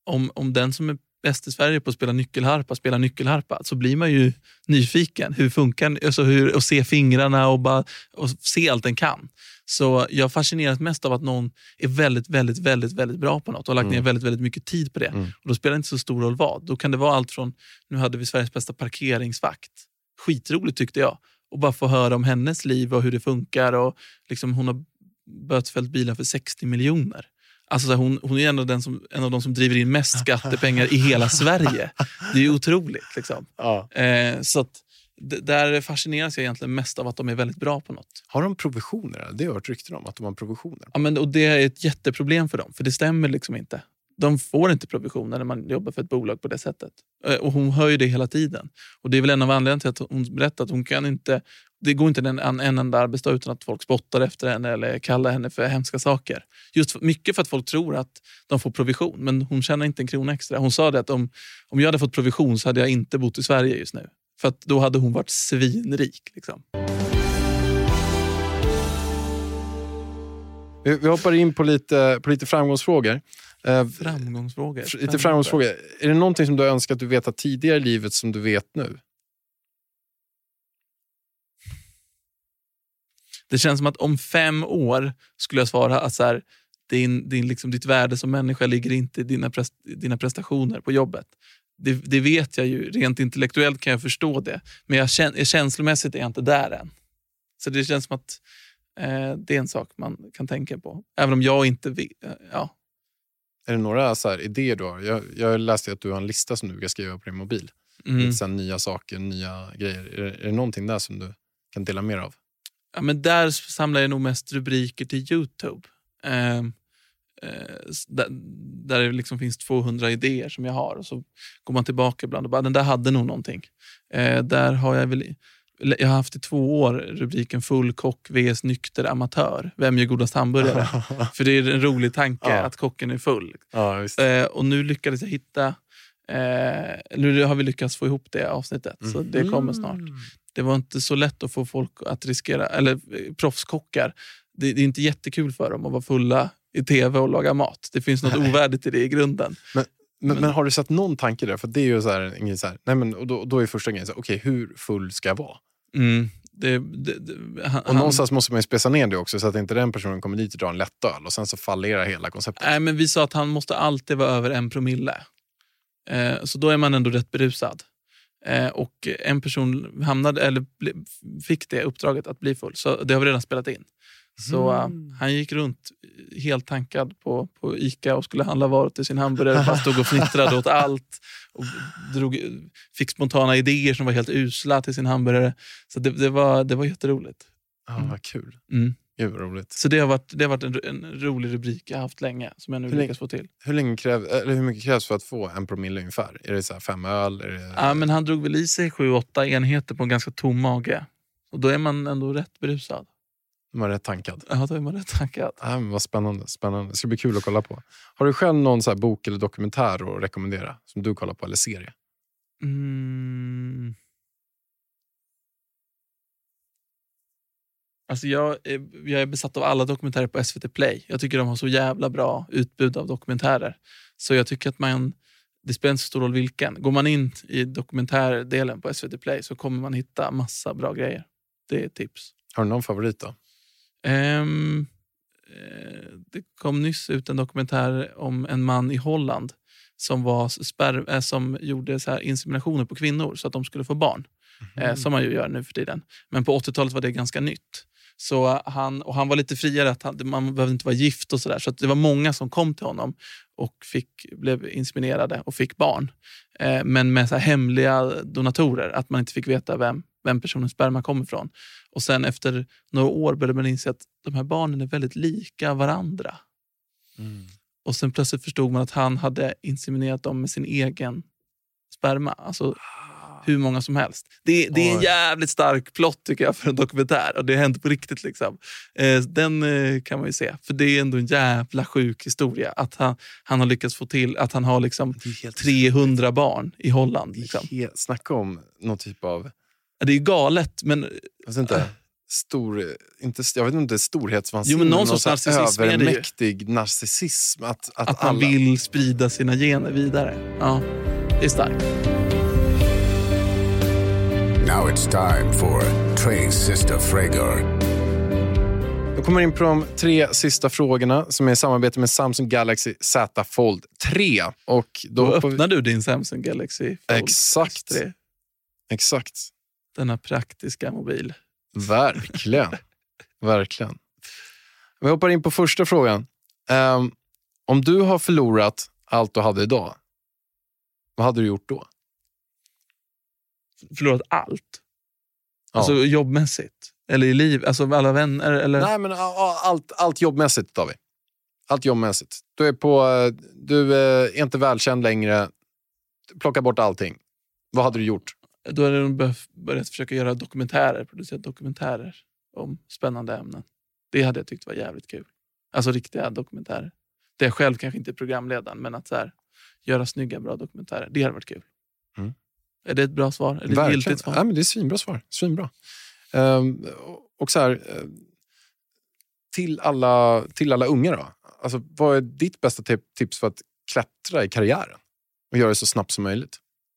om den som är bäst i Sverige på att spela nyckelharpa så blir man ju nyfiken. Hur funkar alltså och se fingrarna och se allt den kan. Så jag fascineras mest av att någon är väldigt, väldigt, väldigt, väldigt bra på något och har lagt ner väldigt, väldigt mycket tid på det. Och då spelar det inte så stor roll vad. Då kan det vara allt från, nu hade vi Sveriges bästa parkeringsvakt. Skitroligt tyckte jag. Och bara få höra om hennes liv och hur det funkar och liksom hon har bötfällt bilar för 60 miljoner. Alltså så här, hon är en av de som driver in mest skattepengar i hela Sverige. Det är ju otroligt liksom. Ja. Så att där fascineras jag egentligen mest av att de är väldigt bra på något. Har de provisioner? Det har jag hört rykten om att de har provisioner. Ja, men och det är ett jätteproblem för dem. För det stämmer liksom inte. De får inte provisioner när man jobbar för ett bolag på det sättet. Och hon hör ju det hela tiden. Och det är väl en av anledningarna till att hon berättar att hon kan inte... Det går inte en enda arbetsdag utan att folk spottar efter henne eller kallar henne för hemska saker. Just mycket för att folk tror att de får provision. Men hon tjänar inte en krona extra. Hon sa det att om jag hade fått provision så hade jag inte bott i Sverige just nu. För att då hade hon varit svinrik liksom. Vi hoppar in på lite framgångsfrågor. Framgångsfrågor. Är det någonting som du har önskat att du vet tidigare i livet som du vet nu? Det känns som att om 5 år skulle jag svara att så här, liksom, ditt värde som människa ligger inte i dina prestationer på jobbet. Det vet jag ju. Rent intellektuellt kan jag förstå det. Men känslomässigt är jag inte där än. Så det känns som att det är en sak man kan tänka på. Även om jag inte vill. Ja. Är det några så här idéer du har? Jag läste att du har en lista som du ska skriva på din mobil. Sen nya saker, nya grejer. Är det någonting där som du kan dela mer av? Ja, men där samlar jag nog mest rubriker till YouTube. Där det liksom finns 200 idéer som jag har. Och så går man tillbaka ibland och bara, den där hade nog någonting. Där har jag har haft i 2 år rubriken full kock vs nykter amatör. Vem gör godast hamburgare? För det är en rolig tanke att kocken är full. Ja, och nu lyckades jag hitta... nu har vi lyckats få ihop det avsnittet. Så det kommer snart. Det var inte så lätt att få folk att riskera, eller proffskockar. Det är inte jättekul för dem att vara fulla i tv och laga mat. Det finns något ovärdigt i det i grunden. Men har du satt någon tanke där? För det är ju så här, nej men, och då är första grejen så här, okej, hur full ska jag vara? Och någonstans måste man ju spesa ner det också så att inte den personen kommer dit och drar en lättöl och sen så fallerar hela konceptet. Nej, men vi sa att han måste alltid vara över 1 promille. Så då är man ändå rätt berusad. Och en person fick det uppdraget att bli full. Så det har vi redan spelat in. Så han gick runt helt tankad på Ica och skulle handla varor till sin hamburgare. Fast stod och fnittrade åt allt. Och fick spontana idéer som var helt usla till sin hamburgare. Så det var jätteroligt. Ja, vad kul. Gud, vad roligt. Så det har varit en rolig rubrik jag har haft länge som jag nu lyckas få till. Hur mycket krävs för att få 1 promille ungefär? Är det så här 5 öl? Ja, men han drog väl i sig 7-8 enheter på en ganska tom mage. Och då är man ändå rätt berusad. Man är rätt tankad. Ja, då är man rätt tankad. Ja, men vad spännande. Det ska bli kul att kolla på. Har du själv någon så här bok eller dokumentär att rekommendera som du kollar på eller serie? Alltså jag är besatt av alla dokumentärer på SVT Play. Jag tycker de har så jävla bra utbud av dokumentärer. Så jag tycker att det spelar inte så stor roll vilken. Går man in i dokumentärdelen på SVT Play så kommer man hitta massa bra grejer. Det är ett tips. Har du någon favorit då? Det kom nyss ut en dokumentär om en man i Holland som som gjorde så här inseminationer på kvinnor så att de skulle få barn. Som man ju gör nu för tiden. Men på 80-talet var det ganska nytt. Så han var lite friare att man behövde inte vara gift och sådär. Så att det var många som kom till honom och blev inseminerade och fick barn. Men med så här hemliga donatorer. Att man inte fick veta vem personens sperma kommer ifrån. Och sen efter några år började man inse att de här barnen är väldigt lika varandra. Och sen plötsligt förstod man att han hade inseminerat dem med sin egen sperma. Alltså hur många som helst. Det är en jävligt stark plott tycker jag för en dokumentär. Och det händer på riktigt liksom. Den kan man ju se. För det är ändå en jävla sjuk historia. Att han har lyckats få till att han har liksom 300 barn i Holland. Liksom. Snacka om någon typ av... Det är ju galet, men... Jag vet inte, jag vet inte, storhetsvansinne. Jo, men någon sorts narcissism övermäktig narcissism. Att man vill sprida sina gener vidare. Ja, det är starkt. Now it's time for Trey's Sister Frager. Då kommer in på de 3 sista frågorna som är i samarbete med Samsung Galaxy Z Fold 3. Och då öppnar du din Samsung Galaxy Fold Exakt. 3. Exakt. Denna praktiska mobil. Verkligen. Verkligen. Vi hoppar in på första frågan. Om du har förlorat allt du hade idag, vad hade du gjort då? Förlorat allt? Ja. Alltså jobbmässigt? Eller i liv? Alltså alla vänner? Eller? Nej, men allt jobbmässigt tar vi. Allt jobbmässigt. Du är inte välkänd längre. Plocka bort allting. Vad hade du gjort? Då hade de börjat försöka göra producera dokumentärer om spännande ämnen. Det hade jag tyckt var jävligt kul. Alltså riktiga dokumentärer. Det är själv kanske inte programledaren, men att så här, göra snygga, bra dokumentärer. Det hade varit kul. Är det ett bra svar? Är det ett giltigt svar? Ja, men det är svinbra svar. Svinbra. Och så här, till alla unga då. Alltså, vad är ditt bästa tips för att klättra i karriären? Och göra det så snabbt som möjligt?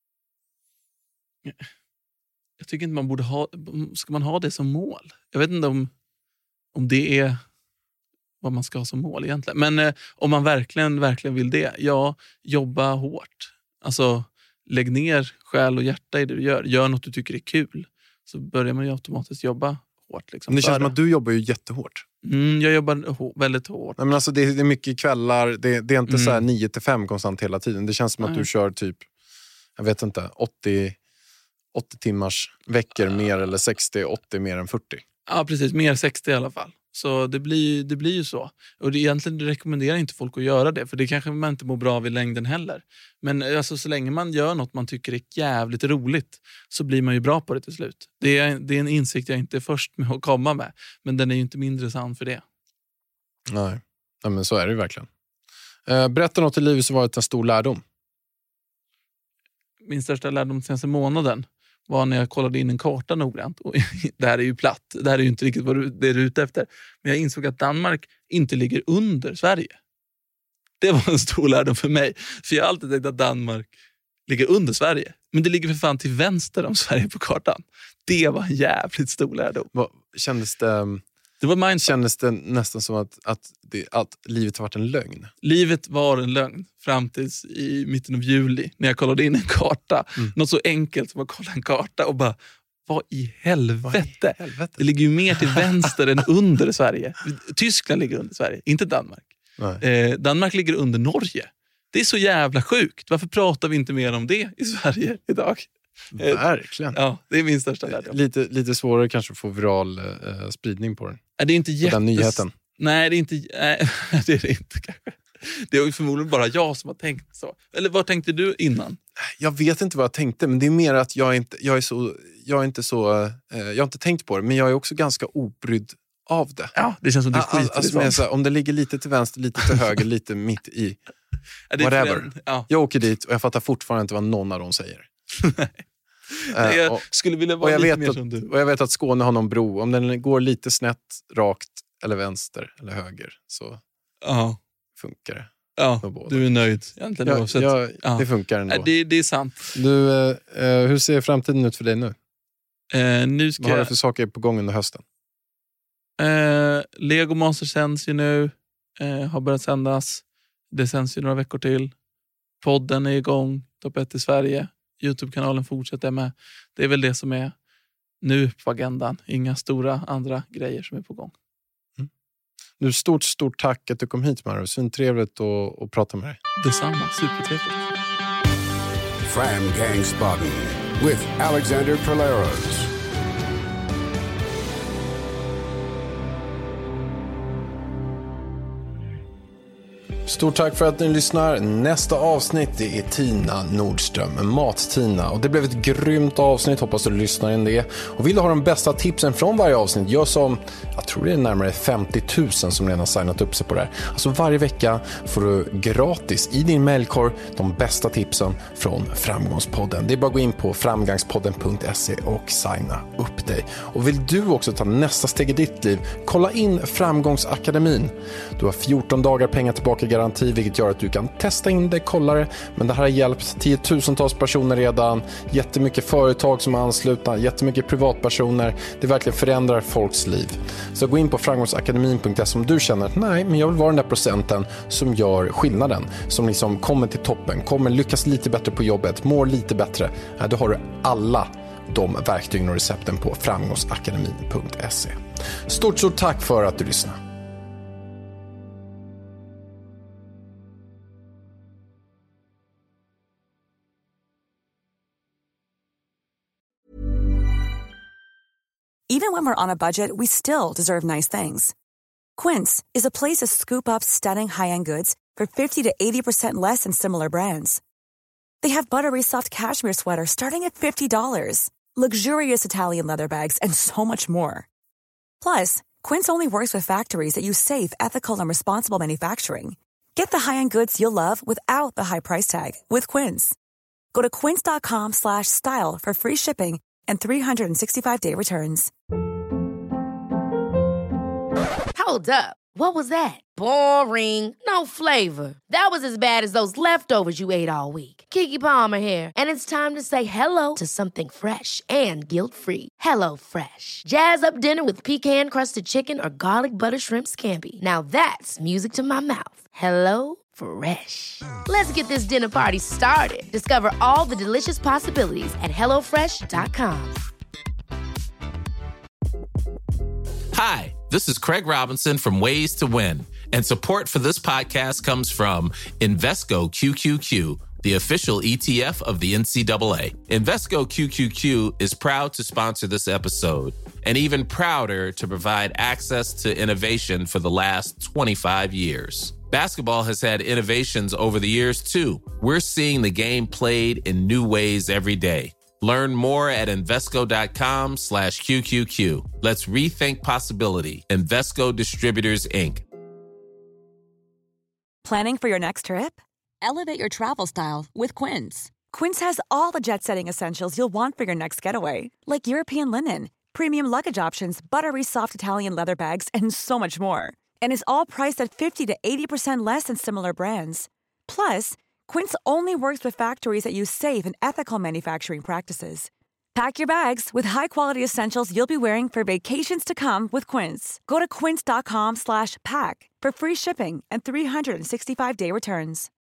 Jag tycker inte man borde ska man ha det som mål? Jag vet inte om det är vad man ska ha som mål egentligen. Men om man verkligen vill det, jobba hårt. Alltså lägg ner själ och hjärta i det du gör. Gör något du tycker är kul. Så börjar man ju automatiskt jobba hårt. Liksom, det känns som att du jobbar ju jättehårt. Jag jobbar väl80 hårt. Nej, men alltså, det är mycket kvällar. Det är inte så här 9-5 konstant hela tiden. Det känns som att du kör typ, jag vet inte, 80 timmars veckor mer eller 60-80 mer än 40. Ja, precis. Mer 60 i alla fall. Så det blir ju så. Och egentligen rekommenderar inte folk att göra det. För det kanske man inte mår bra vid längden heller. Men alltså, så länge man gör något man tycker är jävligt roligt så blir man ju bra på det till slut. Det är en insikt jag inte är först med att komma med. Men den är ju inte mindre sann för det. Nej, men så är det ju verkligen. Berätta något i livet som varit en stor lärdom. Min största lärdom senaste månaden var när jag kollade in en karta noggrant. Och det här är ju platt. Det här är ju inte riktigt vad det är ute efter. Men jag insåg att Danmark inte ligger under Sverige. Det var en stor lärdom för mig. För jag har alltid tänkt att Danmark ligger under Sverige. Men det ligger för fan till vänster om Sverige på kartan. Det var en jävligt stor lärdom. Kändes det... Det var mindfuck. Kändes det nästan som att livet har varit en lögn? Livet var en lögn fram tills i mitten av juli när jag kollade in en karta. Något så enkelt som att kolla en karta och bara, vad i helvete? Det ligger ju mer till vänster än under Sverige. Tyskland ligger under Sverige, inte Danmark. Danmark ligger under Norge. Det är så jävla sjukt. Varför pratar vi inte mer om det i Sverige idag? Verkligen. Ja, det är min största lärdom. Lite svårare kanske att få viral spridning på den. Det är inte den nyheten. Nej, det är inte det är det inte kanske. Det är förmodligen bara jag som har tänkt så. Eller vad tänkte du innan? Jag vet inte vad jag tänkte, men det är mer att jag har inte tänkt på det, men jag är också ganska obrydd av det. Ja, det känns som du skiter om det ligger lite till vänster, lite till höger, lite mitt i whatever. Jag åker dit och jag fattar fortfarande inte vad någon av dem säger. Nej, jag skulle vilja vara lite mer som du. Och jag vet att Skåne har någon bro. Om den går lite snett, rakt eller vänster eller höger så funkar det. Ja, du är nöjd. Det funkar ändå. Det är sant. Du, hur ser framtiden ut för dig nu? Vad har du för saker på gång under hösten? Lego Monster sänds ju nu. Har börjat sändas. Det sänds ju några veckor till. Podden är igång. Topp 1 i Sverige. YouTube-kanalen fortsätter med. Det är väl det som är nu på agendan. Inga stora andra grejer som är på gång. Du, stort tack att du kom hit, Mauro. Trevligt att prata med dig. Detsamma, supertrevligt. Fram Gangsbaden with Alexander Polaros. Stort tack för att ni lyssnar. Nästa avsnitt det är Tina Nordström, Mat-Tina. Och det blev ett grymt avsnitt, hoppas du lyssnar in det. Och vill du ha de bästa tipsen från varje avsnitt, gör som, jag tror det är närmare 50 000 som redan har signat upp sig på det här. Alltså varje vecka får du gratis i din mailkorg de bästa tipsen från Framgångspodden. Det är bara att gå in på framgångspodden.se och signa upp dig. Och vill du också ta nästa steg i ditt liv, kolla in Framgångsakademin. Du har 14 dagar pengar tillbaka garanti, vilket gör att du kan testa in det, kolla det. Men det här har hjälpt tiotusentals personer redan. Jättemycket företag som är anslutna, jättemycket privatpersoner. Det verkligen förändrar folks liv. Så gå in på framgångsakademin.se om du känner att nej, men jag vill vara den där procenten som gör skillnaden. Som liksom kommer till toppen, kommer lyckas lite bättre på jobbet, mår lite bättre. Då har du alla de verktygen och recepten på framgångsakademin.se. Stort tack för att du lyssnar. Even when we're on a budget, we still deserve nice things. Quince is a place to scoop up stunning high-end goods for 50 to 80% less than similar brands. They have buttery soft cashmere sweaters starting at $50, luxurious Italian leather bags, and so much more. Plus, Quince only works with factories that use safe, ethical, and responsible manufacturing. Get the high-end goods you'll love without the high price tag with Quince. Go to quince.com/style for free shipping and 365-day returns. Hold up. What was that? Boring. No flavor. That was as bad as those leftovers you ate all week. Keke Palmer here, and it's time to say hello to something fresh and guilt-free. Hello Fresh. Jazz up dinner with pecan-crusted chicken or garlic butter shrimp scampi. Now that's music to my mouth. Hello Fresh. Let's get this dinner party started. Discover all the delicious possibilities at hellofresh.com. Hi, this is Craig Robinson from Ways to Win, and support for this podcast comes from Invesco QQQ, the official ETF of the NCAA. Invesco QQQ is proud to sponsor this episode, and even prouder to provide access to innovation for the last 25 years. Basketball has had innovations over the years, too. We're seeing the game played in new ways every day. Learn more at Invesco.com/QQQ. Let's rethink possibility. Invesco Distributors, Inc. Planning for your next trip? Elevate your travel style with Quince. Quince has all the jet-setting essentials you'll want for your next getaway, like European linen, premium luggage options, buttery soft Italian leather bags, and so much more. And is all priced at 50 to 80% less than similar brands. Plus, Quince only works with factories that use safe and ethical manufacturing practices. Pack your bags with high-quality essentials you'll be wearing for vacations to come with Quince. Go to quince.com/pack for free shipping and 365-day returns.